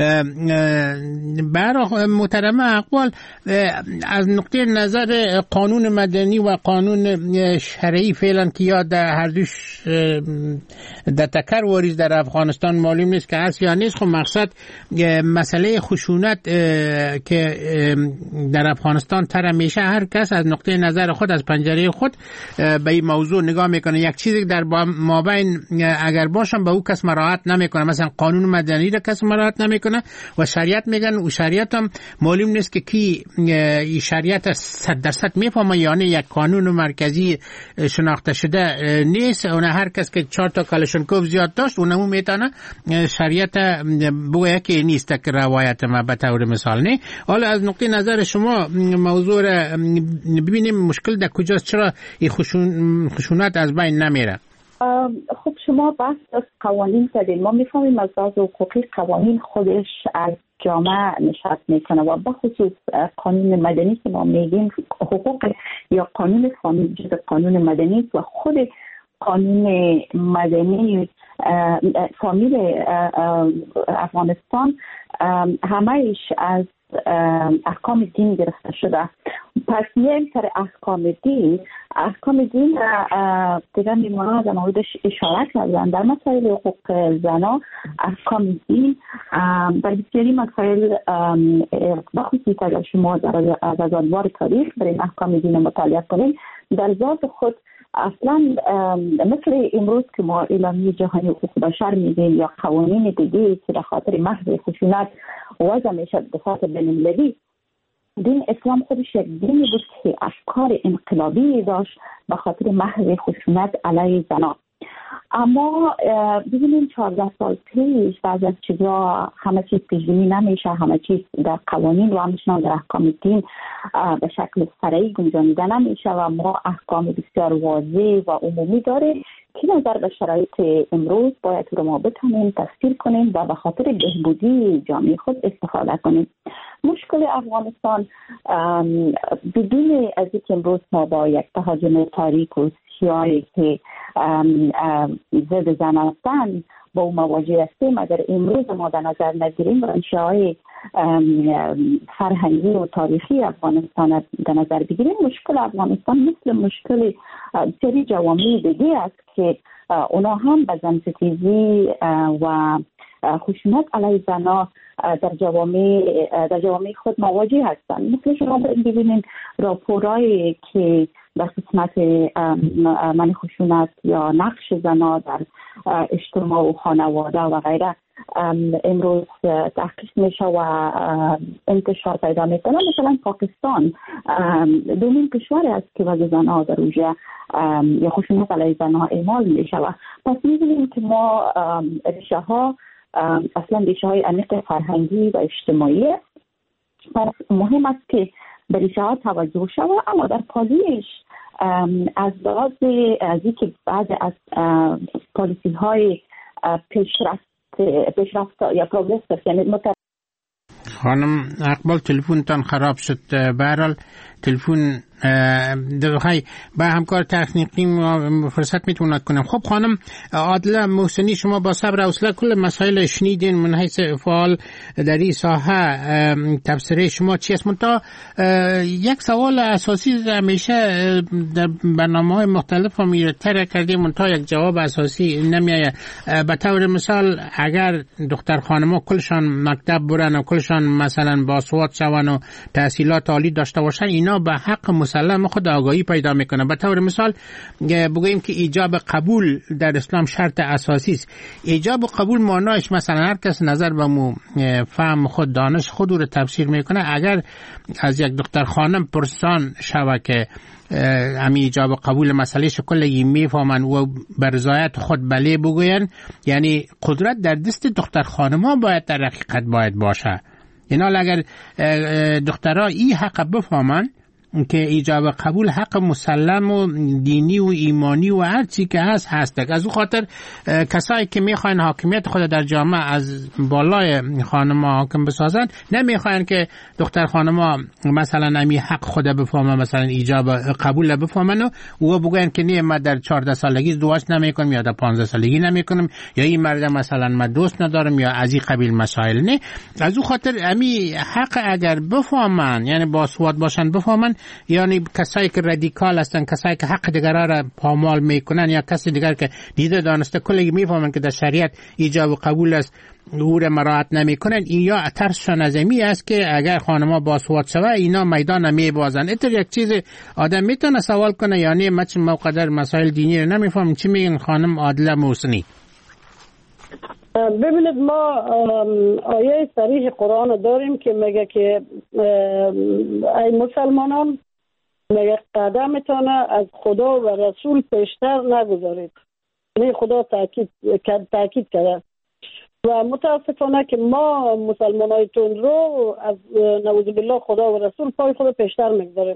به هر حال محترمه اقبال، از نقطه نظر قانون مدنی و قانون شرعی فعلا که یا در هر دوش در تکر واریز در افغانستان معلوم نیست که هست یا نیست. خب مقصد مسئله خشونت که در افغانستان تر میشه، هر کس از نقطه نظر خود از پنجره خود به این موضوع نگاه میکنه. یک چیزی در مابین اگر باشم به او کس مراعات نمیکنه، مثلا قانون مدنی را کس مراعات نمیکنه و شریعت میگن و شریعت هم معلوم نیست که کی این شریعت صد درصد میفهمه، یعنی یک قانون مرکزی شناخته شده نیست. اون هر کس که چهار تا کلاشنکوف زیاد داشت اونمو میتونه شریعت بگه که نیست که روایت ما به طور مثال نه. حالا از نقطه نظر شما موضوع را ببینیم مشکل در کجاست، چرا این خشون خشونت از بین نمیره؟ خب شما بحث از قوانین کردین. ما میفهمیم از بعض حقوقی قوانین خودش از جامعه نشأت میکنه و بخصوص قانون مدنی که ما میگیم حقوق یا قانون جز قانون مدنی و خود قانون مدنی فامیل افغانستان همهش از احکام دین گرفته شده. پس میایم سر احکام دین. احکام دین دیگر میمانا در موردش اشاره کردن. در مسائل حقوق زنا احکام دین در بسیاری مسائل بخصوص اگر شما در از ادوار تاریخ برای احکام دین مطالعه کنید در ذات خود اصلا مثل امروز که ما اعلامیه جهانی حقوق بشر میگیم یا قوانین دیگه که به خاطر محض خشونت وضع میشه دفاع بین‌المللی، دین اسلام خودش یک دینی بود که افکار انقلابی داشت به خاطر محض خشونت علیه زنان. اما ببینیم چهارده سال پیش بعض از چیزا همه چیز پیش‌بینی نمیشه، همه چیز در قوانین و همچنان در احکام دین به شکل فرعی گنجانیده نمیشه و ما احکام بسیار واضح و عمومی داره که نظر به شرایط امروز باید رو ما بتونیم تفسیر کنیم و به خاطر بهبودی جامعه خود استفاده کنیم. مشکل افغانستان بدون از اینکه امروز ما با یک تهاجم تاریک و سیاهی که ضد زن هستند با اون مواجه هستیم، اگر امروز ما در نظر نگیریم و ریشه‌های فرهنگی و تاریخی افغانستان در نظر بگیریم، مشکل افغانستان مثل مشکل سری جوامع دیگه است که اونا هم به زنستیزی و خشونت علیه زنها در جوامع در جوامع خود مواجه هستند. مثل شما ببینید راپورایی که در قسمت من خشونت یا نقش زنها در اجتماع و خانواده و غیره امروز تحقیق میشه و انتشار پیدا میکنه. مثلا پاکستان دومین کشور است که وضع زنها در اونجا یا خشونت علیه زنها اعمال میشه و پس میبینیم که ما ریشه ها اصلا ریشه های عمیق فرهنگی و اجتماعی. پس مهم است که به ریشه ها توجه شود، اما در پالیش از لحاظ از اینکه بعض از پالیسی های پیشرفت پیشرفت یا پروگرس یعنی متر... خانم اقبال تلفنتان خراب شد. به هر حال تلفن دقیقی با همکار تکنیکی فرصت میتونم کنم. خب خانم عادله محسنی، شما با صبر و حوصله کل مسائل شنیدین، من حیث فعال در این ساحه تبصره شما چی است؟ منتها یک سوال اساسی همیشه در برنامه‌های مختلف هم طرح کردیم، منتها یک جواب اساسی نمیآید. به طور مثال اگر دختر خانم‌ها کلشان مکتب برن و کلشان مثلا باسواد شون و تحصیلات عالی داشته باشن، اینا به حق مسلم خود آگاهی پیدا میکنه. به طور مثال بگوییم که ایجاب قبول در اسلام شرط اساسی است. ایجاب و قبول معناش مثلا هر کس نظر به مو فهم خود دانش خود رو تفسیر میکنه. اگر از یک دختر خانم پرسان شوه که امی ایجاب و قبول مسئله کلی میفهمن و بر رضایت خود بله بگوین، یعنی قدرت در دست دختر خانما باید در حقیقت باید باشه. اینا اگر دخترها این حق بفهمن که ایجاب قبول حق مسلم و دینی و ایمانی و هر چی که هست هست. از او خاطر کسایی که میخواین حاکمیت خود در جامعه از بالای خانم‌ها حاکم بسازن، نمیخواین که دختر خانم‌ها مثلا امی حق خود بفهمن، مثلا ایجاب قبول بفهمن و او بگن که نه ما در چهارده سالگی ازدواج نمیکنم یا در پانزده سالگی نمیکنم یا این مرد مثلا ما دوست ندارم یا از این قبیل مسائل. نه، از او خاطر امی حق اگر بفهمن، یعنی باسواد باشن بفهمن، یعنی کسایی که رادیکال هستن، کسایی که حق دیگران را پامال میکنن یا کسی دیگر که دیده دانسته کلی میفهمن که در شریعت ایجاب و قبول است او را مراعات نمیکنن، این یا ترسشان از امی است که اگر خانما باسواد شوه اینا میدان نمیبازن. اینطور یک چیز آدم میتونه سوال کنه، یعنی ما چه موقع مسائل دینی رو نمیفهمیم چی میگن خانم عادله محسنی؟ ببینید، ما آیه صریح قرآن داریم که میگه که ای مسلمانان، میگه قدمتان از خدا و رسول پیشتر نگذارید. یعنی خدا تاکید تاکید کرده و متاسفانه که ما مسلمانای تندرو از نعوذ بالله خدا و رسول پای خدا پیشتر میگذاریم.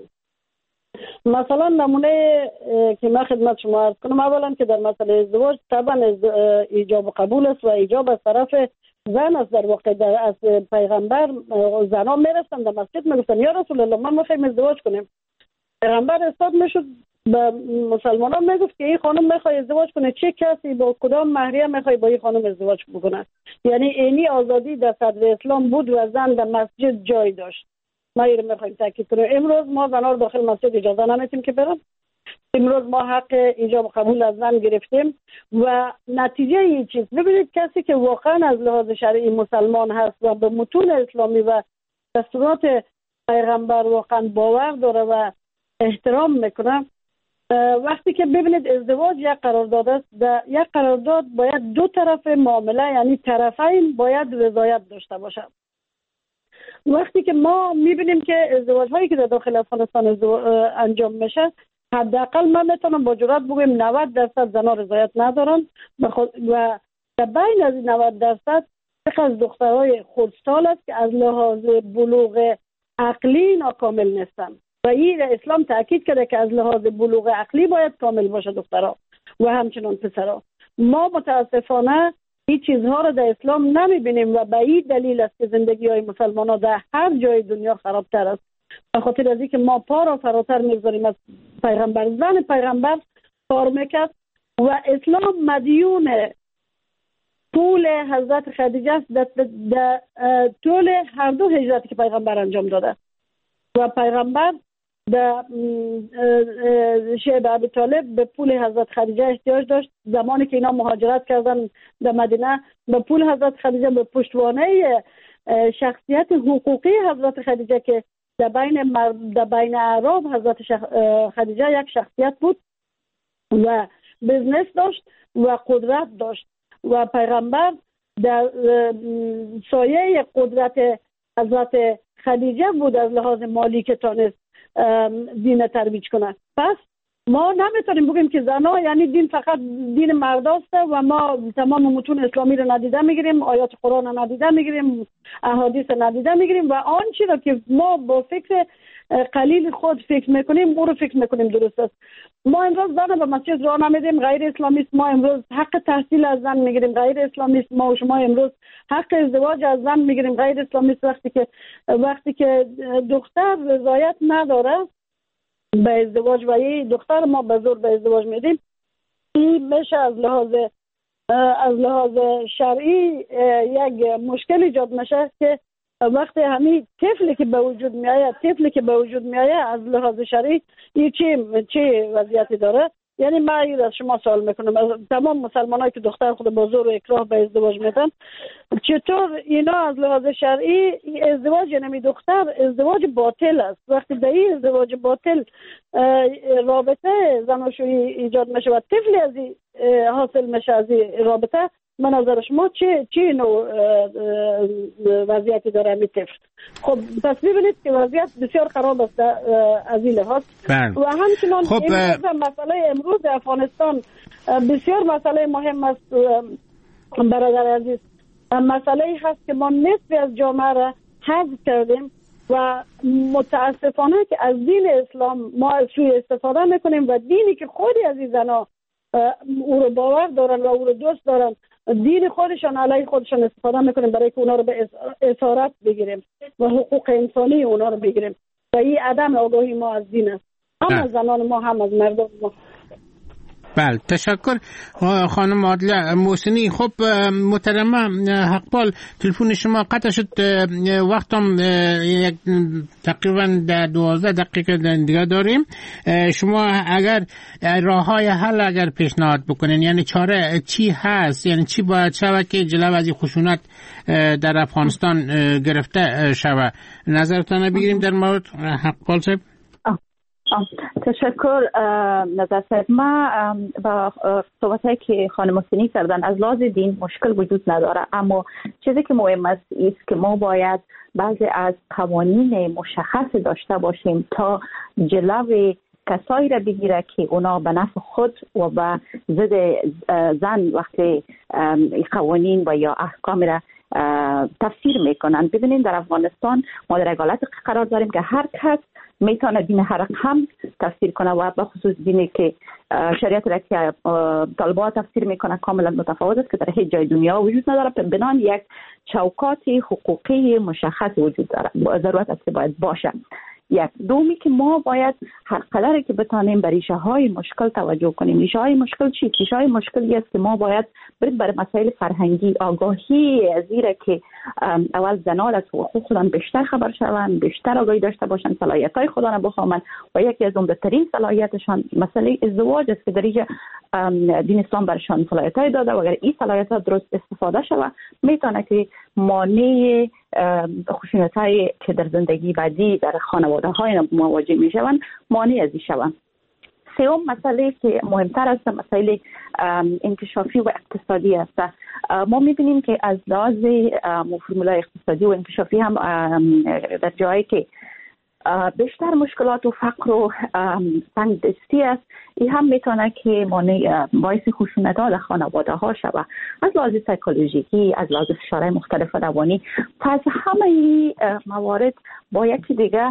مثلا نمونه که من خدمت شما عرض کنم، اولا که در مسئله ازدواج طبعا ایجاب و قبول است و ایجاب از طرف زن است. در واقع در از پیغمبر زنها میرفتن در مسجد میگفتن یا رسول الله ما میخوایم ازدواج کنیم. پیغمبر استاد میشد به مسلمانان میگفت که این خانم میخواد ازدواج کنه، چه کسی با کدام مهریه میخواد با این خانم ازدواج بکنه. یعنی اینی آزادی در صدر اسلام بود و زن در مسجد جای داشت. ما اینو میخوایم تاکید کنیم. امروز ما زنها رو داخل مسجد اجازه نمیدیم که برن. امروز ما حق ایجاب و قبول از زن گرفتیم و نتیجه این چیز، ببینید کسی که واقعا از لحاظ شرعی مسلمان هست و به متون اسلامی و دستورات پیغمبر واقعا باور داره و احترام میکنه، وقتی که ببینید ازدواج یک قرارداد است، یک قرارداد باید دو طرف معامله، یعنی طرفین باید رضایت داشته باشند. وقتی که ما میبینیم که ازدواج هایی که در داخل افغانستان انجام میشه، حداقل من میتونم با جرات بگم نود درصد زنها رضایت ندارن و در بین از نود درصد از دخترای خردسال است که از لحاظ بلوغ عقلی ناکامل نیستن و این اسلام تاکید کرده که از لحاظ بلوغ عقلی باید کامل باشه دخترها و همچنان پسرها. ما متاسفانه این چیزها رو در اسلام نمیبینیم و به این دلیل است که زندگی های مسلمان ها در هر جای دنیا خرابتر است. به خاطر از اینکه ما پا را فراتر میگذاریم از پیغمبر. زن پیغمبر کار میکرد و اسلام مدیون طول حضرت خدیجه است در طول هر دو هجرتی که پیغمبر انجام داده و پیغمبر در شیب ابی طالب به پول حضرت خدیجه احتیاج داشت. زمانی که اینا مهاجرت کردن در مدینه، به پول حضرت خدیجه، به پشتوانه شخصیت حقوقی حضرت خدیجه که در بین مر... در بین اعراب حضرت شخ... خدیجه یک شخصیت بود و بزنس داشت و قدرت داشت و پیغمبر در سایه قدرت حضرت خدیجه بود از لحاظ مالی که تانست دین ترویج کنه. پس ما نمیتونیم بگیم که زنها یعنی دین فقط دین مرداست و ما تمام متون اسلامی رو ندیده میگیریم، آیات قرآن رو ندیده میگیریم، احادیث رو ندیده میگیریم و آنچه را که ما با فکر قلیل خود فکر میکنیم او رو فکر میکنیم درست است. ما امروز زن به مسجد راه نمیدیم، غیر اسلامی است. ما امروز حق تحصیل از زن میگیریم، غیر اسلامی است. ما و شما امروز حق ازدواج از زن میگیریم، غیر اسلامی است. وقتی که وقتی که دختر رضایت نداره به ازدواج و یه دختر ما به زور به ازدواج میدیم، این میشه از لحاظ از لحاظ شرعی یک مشکل ایجاد میشه که وقتی همین طفلی که به وجود میآید طفلی که به وجود میآید از لحاظ شرعی این چه چه وضعیتی داره. یعنی من این از شما سوال میکنم، از تمام مسلمانایی که دختر خود با زور و اکراه به ازدواج میدن، چطور اینا از لحاظ شرعی ازدواج یعنی دختر ازدواج باطل است؟ وقتی در این ازدواج باطل رابطه زناشویی ایجاد میشه و طفلی از این حاصل میشه از این رابطه، من نظر شما چه چه نوع وضعیتی داره می طفل؟ خب پس ببینید که وضعیت بسیار خراب است از این لحاظ. و همچنان خب مسئله امروز افغانستان بسیار مسئله مهم است برادر عزیز. مسئله هست که ما نصف از جامعه را حذف کردیم و متاسفانه که از دین اسلام ما از سوی استفاده میکنیم و دینی که خودی از این زنا او رو باور دارن و او رو دوست دارن، دین خودشان علیه خودشان استفاده میکنیم برای که اونا رو به اسارت بگیریم و حقوق انسانی اونا رو بگیریم و این عدم آگاهی ما از دین است، هم از زنان ما هم از مردم ما. بله تشکر خانم عادله محسنی. خب محترمه حقپال، تلفن شما قطع شد، وقتم یک تقریبا در دوازده دقیقه دیگه داریم. شما اگر راه های حل اگر پیشنهاد بکنین، یعنی چاره چی هست، یعنی چی باید شود که جلو از این خشونت در افغانستان گرفته شود، نظرتان بگیریم در مورد حقپال صاحب؟ تشکر نظر صاحب. ما با صحبتایی که خانم محسنی کردن از لحاظ دین مشکل وجود نداره، اما چیزی که مهم است است که ما باید بعضی از قوانین مشخص داشته باشیم تا جلوی کسایی را بگیره که اونا به نفع خود و به ضد زن وقتی قوانین و یا احکام را تفسیر میکنن. ببینید در افغانستان ما در حالت قرار داریم که هر کس میتونه دین هر هم تفسیر کنه و به خصوص دینی که شریعت را که طالبان تفسیر میکنه کاملا متفاوت است که در هیچ جای دنیا وجود نداره. بنان یک چوکات حقوقی مشخص وجود داره، ضرورت است که باید باشه. یک دومی که ما باید هر قدری که بتانیم به ریشه های مشکل توجه کنیم. ریشه های مشکل چی؟ ریشه های مشکلی است که ما باید برید برای مسائل فرهنگی آگاهی زیرا که اول زنان از حقوق خودان بیشتر خبر شوند، بیشتر آگاهی داشته باشند، صلاحیت های خودان بخوامند و یکی از عمده‌ترین صلاحیتشان مسئله ازدواج است که در اینجا دین اسلام برشان صلاحیت های داده و اگر این صلاحیت ها درست استفاده شود میتونه که مانع خشونت هایی که در زندگی بعدی در خانواده های مواجه می شوند مانع از این شوند. سوم مسئله که مهمتر است مسئله انکشافی و اقتصادی است. ما میبینیم که از لحاظ فرمولای اقتصادی و انکشافی هم در جایی که بیشتر مشکلات و فقر و تنگدستی است، این هم میتونه که مانع باعث خشونت ها در خانواده ها شود از لحاظ سایکولوژیکی، از لحاظ فشارهای مختلف روانی. پس همه این موارد با یکی دیگه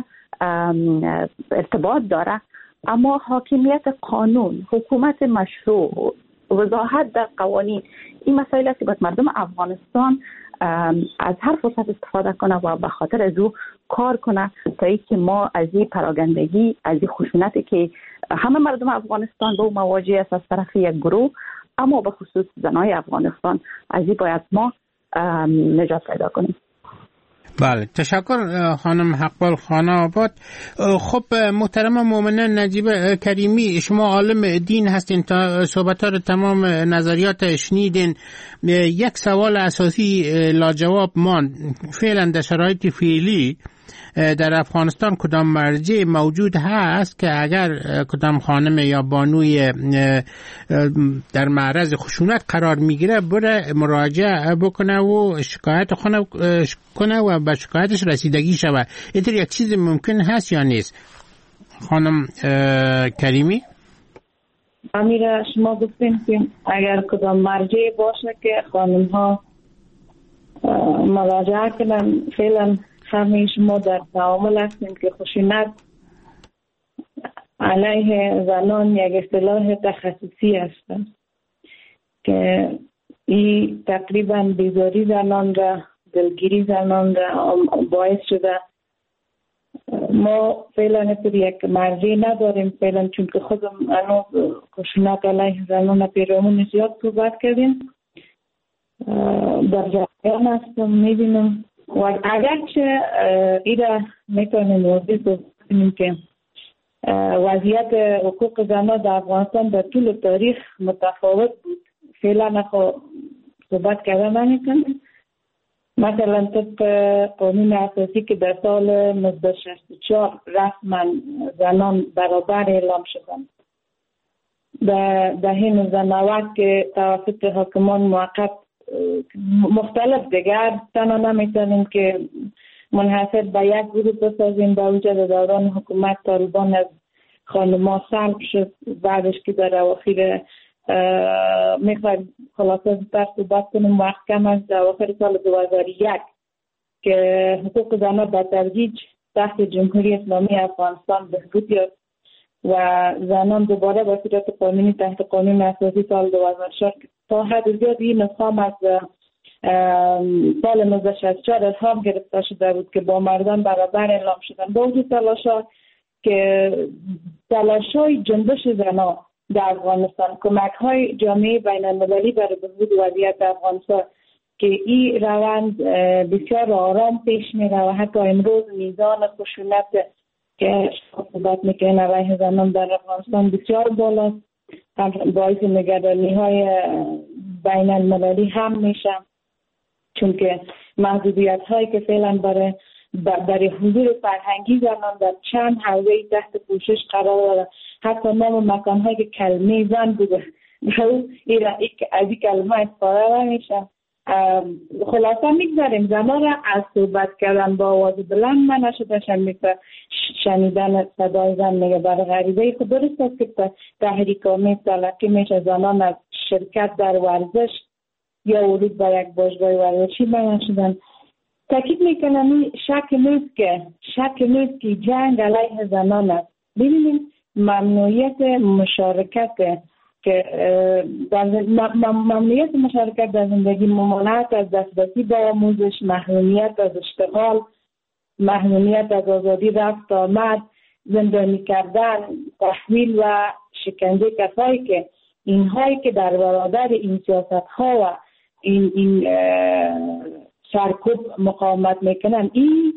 ارتباط داره، اما حاکمیت قانون، حکومت مشروع، وضاحت در قوانین، این مسائل است که باید مردم افغانستان از هر فرصت استفاده کنه و به خاطر از او کار کنه تا اینکه ما از این پراگندگی، از این خشونتی که همه مردم افغانستان با او مواجه است از طرف یک گروه، اما به خصوص زنای افغانستان، از این باید ما نجات پیدا کنیم. بله تشکر خانم حقپال خانه آباد. خب محترم مومنه نجیبه کریمی، شما عالم دین هستین، تا صحبت ها رو تمام نظریات شنیدین. یک سوال اساسی لاجواب ماند، فعلا در شرایط فعلی در افغانستان کدام مرجع موجود هست که اگر کدام خانم یا بانوی در معرض خشونت قرار میگیره بره مراجعه بکنه و شکایت کنه و به شکایتش رسیدگی شود؟ اینطور یک چیز ممکن هست یا نیست؟ خانم کریمی؟ امیره شما گفتین که اگر کدام مرجع باشه که خانم ها مراجعه کنن، فعلا همه شما در تعامل هستیم که خشونت علیه زنان یک اصطلاح تخصصی است که این تقریبا بیزاری زنان را، دلگیری زنان را باعث شده. ما فعلا یک مرجع نداریم فعلا، چون که خودم انو خشونت علیه زنان پیرامون زیاد صحبت کردیم، در جریان هستم میبینم و اگرچه ایره میتونیم موضوع بکنیم که وضعیت حقوق زنان در افغانستان در طول تاریخ متفاوت بود. فعلا نخوا صحبت کردن نمی‌کنم. مثلا طبق قانون اساسی که در سال هزار و نهصد و شصت و چهار رسما زنان برابر اعلام شدند، در دهه نوزده نود که توسط حاکمان موقت مختلف دیگر تنها نمیتونیم که منحصر به یک گروه بسازیم، با وجود دوران حکومت طالبان از خانم‌ها سلب شد. بعدش که در اواخر میخوایم خلاصه زودتر صحبت کنیم، وقت کم از در اواخر سال دو هزار و یک که حقوق زنان به تدریج تحت جمهوری اسلامی افغانستان بهبود یافت و زنان دوباره با صورت قانونی تحت قانون اساسی سال دو هزار و چهار تا حد زیادی نسخام از سال هزار و نهصد و شصت و چهار الهام گرفته شده بود که با مردان برابر اعلام شدن. با وجود تلاش‌ها که تلاش‌های جنبش زنان در افغانستان، کمک‌های جامعه بین‌المللی برای بهبود وضعیت افغانستان که این روند بسیار آرام پیش میره و حتی امروز میزان خشونت که صحبت میکنه علیه زنان در افغانستان بسیار بالاست، باعث نگرانی‌های بین‌المللی هم میشه، چون که محدودیت هایی که فعلا برای برای حضور فرهنگی زنان در چند حوزه تحت پوشش قرار داره. حتی نام مکان هایی که کلمه زن بوده از این کلمه استفاده نمیشه. خلاصه میگذاریم زنان را از صحبت کردن با آواز بلند من نشده شمیفه شنیدن صدای زن میگه برای غریبه خود درست است که تحریک آمیز تلقی میشه زنان از شرکت در ورزش یا ورود به یک باشگاه ورزشی بیان شدن. تاکید میکنم شک نیست که شک نیست که جنگ علیه زنان است. ببینیم ممنوعیت مشارکت که در ممنوعیت مشارکت در زندگی، ممانعت از دسترسی به آموزش، محرومیت از اشتغال، محرومیت از آزادی رفت آمد، زندانی کردن، تحویل و شکنجه کسایی که اینهایی که در برابر این سیاست ها و این این سرکوب مقاومت میکنن، این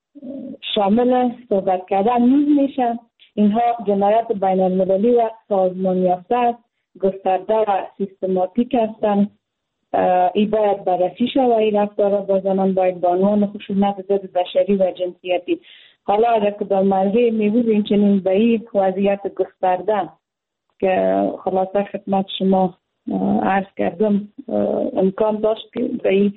شامل صحبت کردن نیز میشن. اینها جنایت بین المللی و سازمان یافته است، گسترده و سیستماتیک هستند. این باید بررسی شود. این رفتار با زنان باید به عنوان خشونت ضد بشری و جنسیتی. حالا اگر کدام مرزی میبود این چنین به این وضعیت گسترده که خلاصه خدمت شما عرض کردم امکان داشت که به این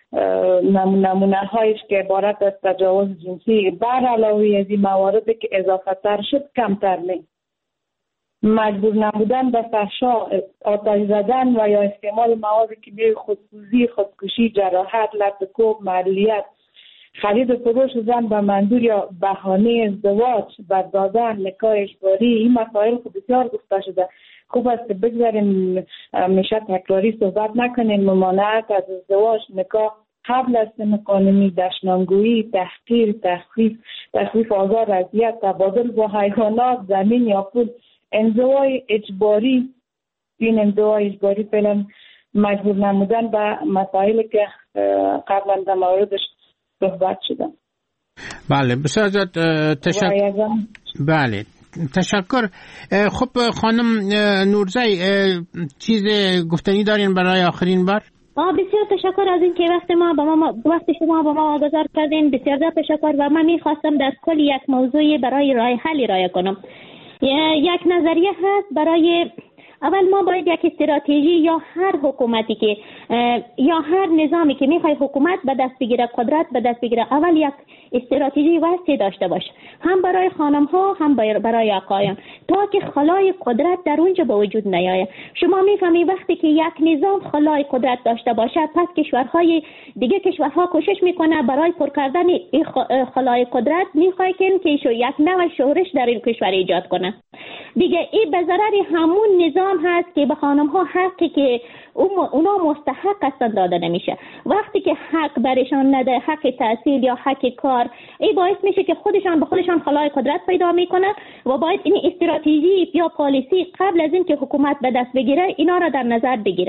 نمونه هایش که عبارت از تجاوز جنسی بر علاوه از این مواردی که اضافه تر شد کمتر نیست. مجبور نبودن به فحشا، آتش زدن و یا استعمال مواد کیمیایی خودسوزی، خودکشی، جراحت، لطم کوب، معلولیت، خرید و فروش زن به منظور یا بهانه ازدواج، بردادن، نکاح اجباری، این مسائل خود بسیار گفته شده. خوب است که بگذاریم میشه تکراری صحبت نکنیم. ممانعت از ازدواج، نکاح قبل از سن قانونی، دشنامگویی، تحقیر، تخفیف، تخفیف آزار، اذیت، تبادل با حیوانات، زمین یا پول، انزوای اجباری. این انزوای اجباری فعلا مجبور نمودن به مسائلی که قبلا در موردش صحبت شدن. بله بسیار زیاد تشکر. بله تشکر. خب خانم نورزی چیز گفتنی دارین برای آخرین بار؟ آه بسیار تشکر از این که وقت ما با ما وقت شما با ما واگذار کردین. بسیار زیاد تشکر و من میخواستم در کل یک موضوعی برای راه حل ارائه کنم. یک نظریه هست برای اول ما باید یک استراتژی یا هر حکومتی که یا هر نظامی که میخوای حکومت به دست بگیره، قدرت به دست بگیره، اول یک استراتژی واسطه داشته باشه، هم برای خانم ها هم برای آقایان، تا که خلای قدرت در اونجا به وجود نیاید. شما میفهمی وقتی که یک نظام خلای قدرت داشته باشه، پس کشورهای دیگه کشورها کوشش میکنه برای پر کردن خلای قدرت، میخواد که یک نوع شورش در این کشور ایجاد کنه. دیگه این به ضرر همون نظام هست که به خانم ها حقی که اونا مستحق هستن داده نمیشه. وقتی که حق برشان نده، حق تحصیل یا حق کار، این باعث میشه که خودشان به خودشان خلای قدرت پیدا میکنن و باید این استراتژی یا پالیسی قبل از این که حکومت به دست بگیره اینا را در نظر بگیره.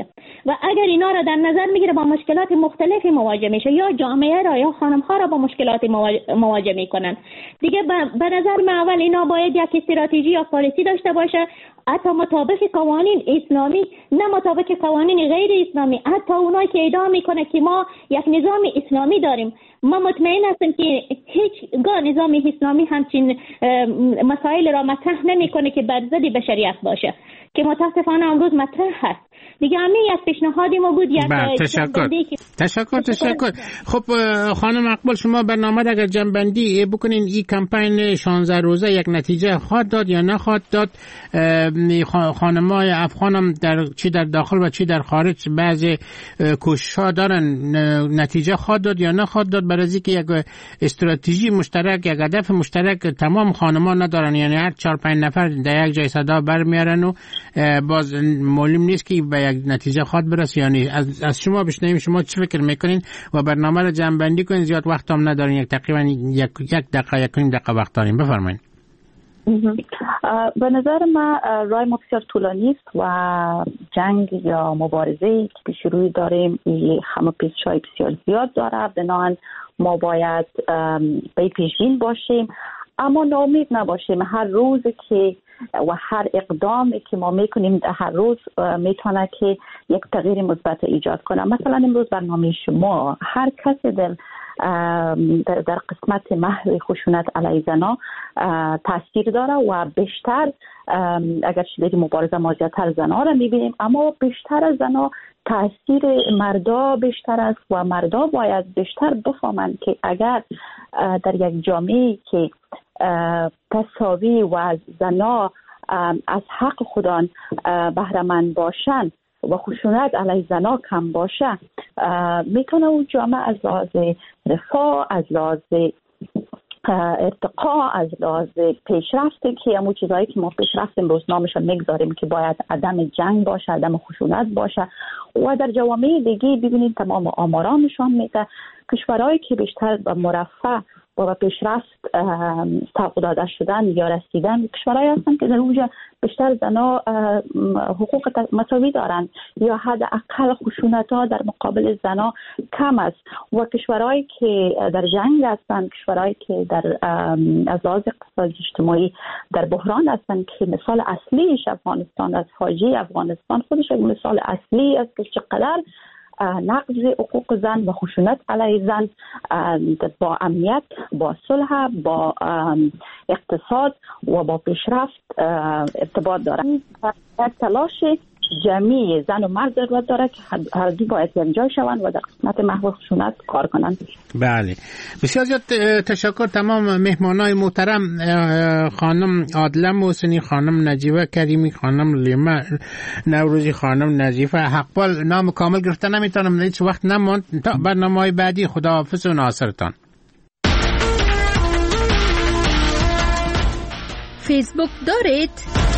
و اگر اینا را در نظر میگیره با مشکلات مختلفی مواجه میشه، یا جامعه را یا خانم ها را با مشکلات مواجه میکنن. دیگه به نظر من اول اینا باید یک استراتژی یا پالیسی داشته باشه، حتی مطابق قوانین اسلامی، نه مطابق قوانین غیر اسلامی. حتی اونایی که ادعا میکنه که ما یک نظام اسلامی داریم، ما مطمئن هستیم که هیچگاه نظام اسلامی همچین مسائل را مطرح نمیکنه که بر ضد بشریت باشه، که متاسفانه امروز مطرح هست. دیگه همین یک پیشنهادی ما بود. یک تشکر تشکر تشکر خب خانم اقبال، شما برنامه اگر جنبندی بکنین، این کمپین شانزده روزه یک نتیجه خواهد داد یا نخواهد داد؟ خانمای افغانم در چی در داخل و چی در خارج بعض کوشش‌ها دارن، نتیجه خواهد داد یا نخواهد داد؟ برای اینکه یک استراتژی مشترک، یک هدف مشترک تمام خانم‌ها ندارن، یعنی هر چهار پنج نفر در یک جای صدا برمیارن و باز معلوم نیست که به یک نتیجه خواهد برسه. یعنی از, از شما بشنویم شما چی فکر میکنین و برنامه رو جمع بندی کنین، زیاد وقت هم ندارین، یک تقریبا یک یک دقیقه یک نیم دقیقه وقت دارین، بفرمایید. به نظر من راه ما بسیار طولانی است و جنگ یا مبارزه که پیش روی داریم این همه پیچ‌های بسیار زیاد داره، بنابراین ما باید به پیشین باشیم اما ناامید نباشیم. هر روز که و هر اقدامی که ما میکنیم هر روز میتونه که یک تغییر مثبت ایجاد کنه. مثلا امروز برنامه شما هر کسی در در قسمت محو خشونت علیه زنان تاثیر داره و بیشتر اگر شدید مبارزه ما زیادتر زنان را میبینیم، اما بیشتر از زنان تاثیر مردا بیشتر است و مردا باید بیشتر بفهمند که اگر در یک جامعه که تساوی و زنان از حق خودان بهره مند باشند و خشونت علیه زنان کم باشه، میتونه اون جامعه از لحاظ رفاه، از لحاظ ارتقا، از لحاظ پیشرفته که همون چیزایی که ما پیشرفت امروز نامشان میگذاریم که باید عدم جنگ باشه، عدم خشونت باشه. و در جوامع دیگه ببینید تمام آمارا نشان میده کشورهایی که بیشتر به مرفه و به پیشرفت سوق داده شدن یا رسیدن کشورهایی هستند که در اونجا بیشتر زنها حقوق مساوی دارند یا حداقل خشونت ها در مقابل زنها کم است. و کشورهایی که در جنگ هستند، کشورهایی که در از لحاظ اقتصادی اجتماعی در بحران هستند که مثال اصلیش افغانستان است، فاجعه افغانستان خودش یک مثال اصلی است که چقدر نقض حقوق زن و خشونت علیه زن با امنیت، با صلح، با اقتصاد و با پیشرفت ارتباط داره. تلاش جمعی زن و مرد ضرورت داره که هر دو باید یکجا شوند و در قسمت محو خشونت کار کنند. بله، بسیار زیاد تشکر تمام مهمانای محترم، خانم عادله محسنی، خانم نجیبه کریمی، خانم لیما نوروزی، خانم نظیفه حقبال. نام کامل گرفته نمیتونم، هیچ وقت نموند. تا برنامه‌های بعدی خداحافظ و ناصرتان. فیسبوک دارید؟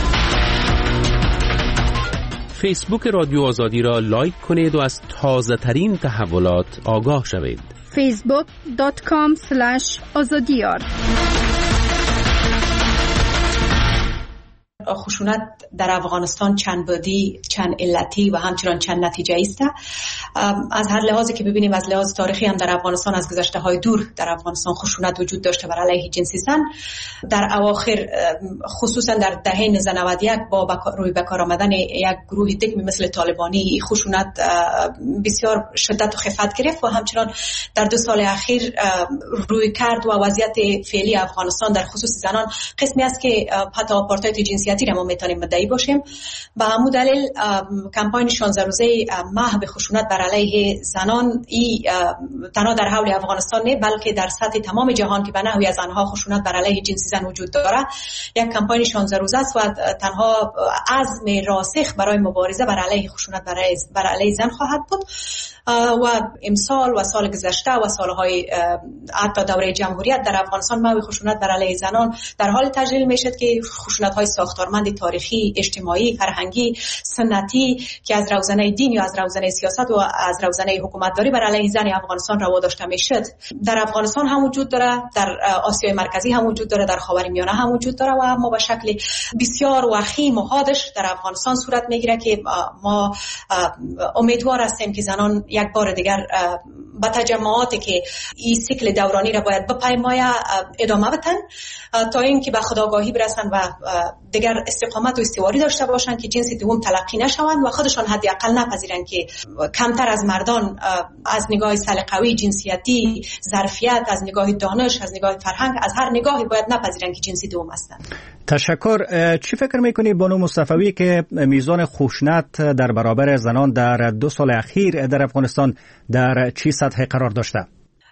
فیسبوک رادیو آزادی را لایک کنید و از تازه ترین تحولات آگاه شوید. فیسبوک دات کام اسلش آزادیار. خشونت در افغانستان چند بعدی، چند علتی و همچنان چند نتیجه است. از هر لحاظی که ببینیم، از لحاظ تاریخی هم در افغانستان از گذشته های دور در افغانستان خشونت وجود داشته بر علیه جنس زن. در اواخر خصوصا در دهه نود و یک با روی بکار آمدن یک گروه دکمی مثل طالبانی خشونت بسیار شدت و خفت گرفت و همچنان در دو سال اخیر روی کرد و وضعیت فعلی افغانستان در خصوص زنان قسمی است که حتی آپارتاید جنسیتی را ما میتونیم مدعی باشیم. به همون دلیل کمپاین شانزده روزه محو خشونت بر علیه زنان ای تنها در حول افغانستان نه بلکه در سطح تمام جهان که به نحوی از آنها خشونت بر علیه جنسی زن وجود داره یک کمپاین شانزده روزه است و تنها عزم راسخ برای مبارزه بر علیه خشونت بر علیه زن خواهد بود. و امسال و سال گذشته و سالهای حتی دوره جمهوریت در افغانستان محو خشونت بر علیه زنان در حال تجلیل میشد که خشونت‌های ساختار کارمند تاریخی، اجتماعی، فرهنگی، سنتی که از روزنه دین یا از روزنه سیاست و از روزنه حکومتداری بر علیه زن افغانستان روا داشته میشد در افغانستان هم وجود داره، در آسیای مرکزی هم وجود داره، در خاورمیانه هم وجود داره و اما به شکل بسیار وخیم و حادش در افغانستان صورت میگیره که ما امیدوار هستیم که زنان یک بار دیگر به تجمعاتی که این سیکل دورانی را باید بپیماید ادامه بدن تا اینکه به خودآگاهی برسن و دیگر استقامت و استواری داشته باشن که جنس دوم تلقی نشوند و خودشان حداقل نپذیرن که کمتر از مردان از نگاه سلیقه‌ای، جنسیتی، ظرفیت، از نگاه دانش، از نگاه فرهنگ، از هر نگاهی باید نپذیرن که جنس دوم هستند. تشکر. چی فکر میکنی بانو مصطفی که میزان خشونت در برابر زنان در دو سال اخیر در افغانستان در چی سطح قرار داشته؟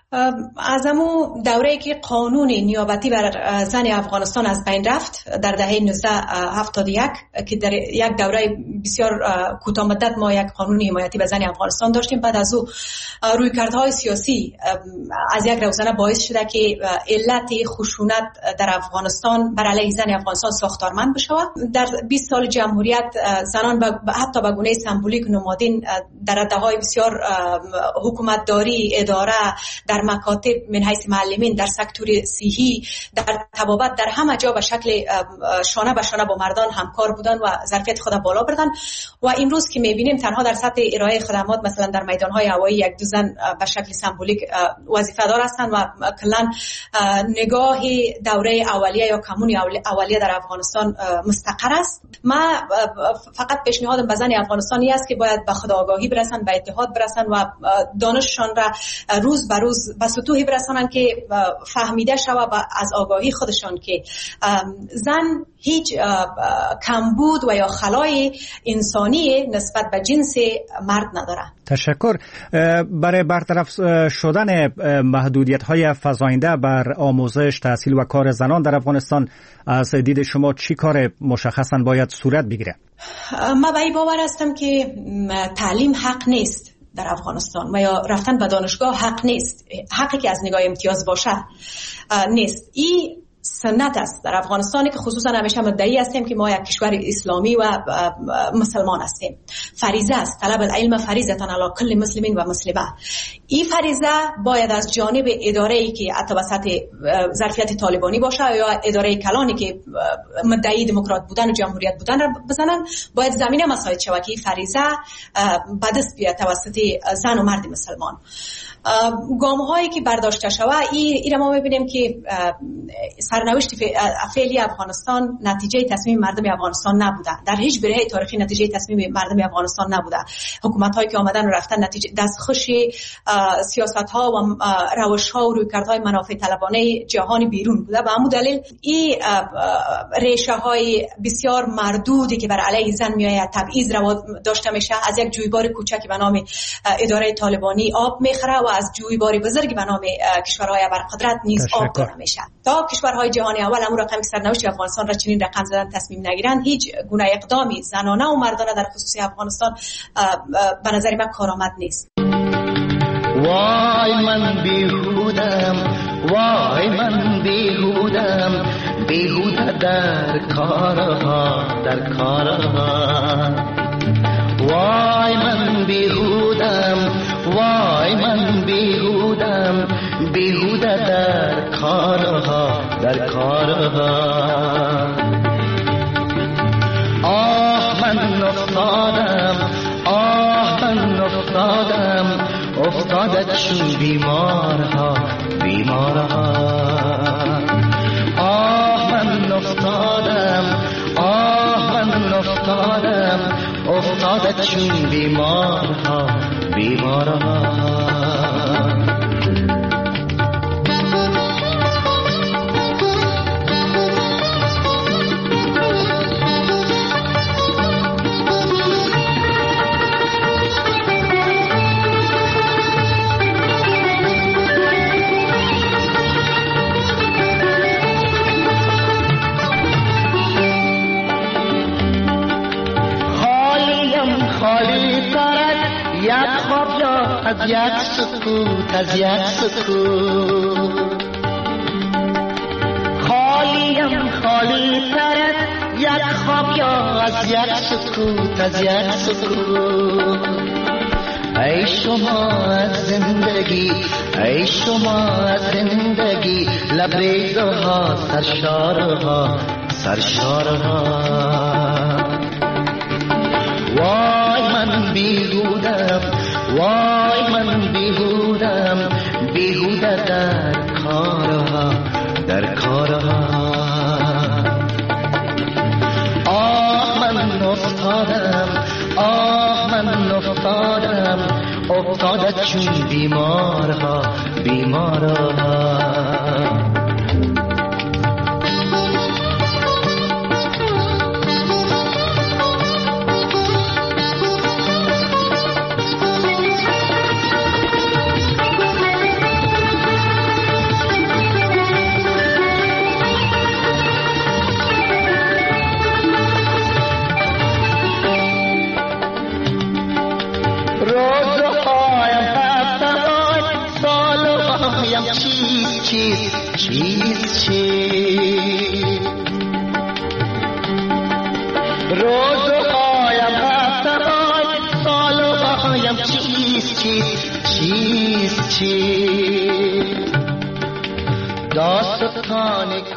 از همون دوره‌ای که قانون نیابتی بر زن افغانستان از بین رفت در دهه نوزده هفتاد و یک که در یک دوره بسیار کوتاه مدت ما یک قانون حمایتی به زن افغانستان داشتیم، بعد از او رویکردهای سیاسی از یک روزنه باعث شده که علت خشونت در افغانستان بر علیه زن افغانستان ساختارمند بشه. در بیست سال جمهوریت زنان حتی به گونه سمبولیک نمادین در رده‌های بسیار حکومتداری، اداره، در مکاتب من حیث معلمین، در سکتور صحی، در طبابت، در همه جا به شکل شانه به شانه با مردان همکار بودن و ظرفیت خود بالا بردن و امروز که میبینیم تنها در سطح ارائه خدمات مثلا در میدانهای هوایی یک دو زن به شکل سمبولیک وظیفه دار هستند و کلا نگاه دوره اولیه یا کمون اولیه در افغانستان مستقر است. ما فقط پیشنهادم به زن افغانستانی است که باید به خودآگاهی برسن، به اتحاد برسن و دانششان را روز به روز به سطوحی برسانن که فهمیده شود از آگاهی خودشان که زن هیچ کمبود و یا خلای انسانی نسبت به جنس مرد نداره. تشکر. برای برطرف شدن محدودیت‌های فزاینده بر آموزش، تحصیل و کار زنان در افغانستان از دید شما چی کار مشخصاً باید صورت بگیره؟ من به این باور هستم که تعلیم حق نیست در افغانستان و یا رفتن به دانشگاه حق نیست، حقی که از نگاه امتیاز باشه نیست. این سنت است در افغانستانی که خصوصا همیشه مدعی هستیم که ما یک کشور اسلامی و مسلمان هستیم. فریضه است، طلب العلم فریضه علی کل مسلمین و مسلمه. این فریضه باید از جانب اداره‌ای که حتی به سطح ظرفیت طالبانی باشه یا اداره کلانی که مدعی دموکرات بودن و جمهوریت بودن را بزنن، باید زمینه مساعد شود که این فریضه به دست بیاد توسط زن و مرد مسلمان. گام هایی که برداشته شود این ما میبینیم که سرنوشت فعلی افغانستان نتیجه تصمیم مردم افغانستان نبوده، در هیچ برهه تاریخی نتیجه تصمیم مردم افغانستان نبوده. حکومت هایی که آمدن و رفتن نتیجه دستخوش سیاست ها و روش ها و رویکردهای منافع طلبانه جهان بیرون بوده. به همون دلیل این ریشه های بسیار مردودی که بر علیه زن میآید تبعیض روا داشته میشه از یک جویبار کوچکی به نام اداره طالبانی آب میخره و از جویباری بزرگی به نام کشورهای ابرقدرت نیز آب داده میشه. تا کشورهای جهانی اول امور رقم سرنوشت افغانستان را چنین رقم زدن تصمیم نگیرند، هیچ گونه اقدامی زنانه و مردانه در خصوص افغانستان به نظر من کارآمد نیست. وای من بیهودم، وای من بیهودم، بیهوده در کارها، در کارها. وای من بیهودم، وای من بیهودم، بیهوده در کارها، در کارها. آه من افتادم، آه من افتادم، افتاده چون بیمارها، بیمارها. آه من افتادم، آه من افتادم، افتاده چون بیمارها، بیمارها. از یک سکوت، از یک سکوت خالیم، خالی تر از یک یک خواب یا از یک سکوت از یک سکوت ای شما از زندگی ای شما از زندگی لبریزها سرشارها سرشارها وای من بیهودم وای من بیهودم بیهوده در کارها در کارها آه من افتادم آه من افتادم افتاده چون بیمارها بیمارها چیز چیز چیز روز و هایم هفته های سال و هایم چیز چیز چیز چیز داستان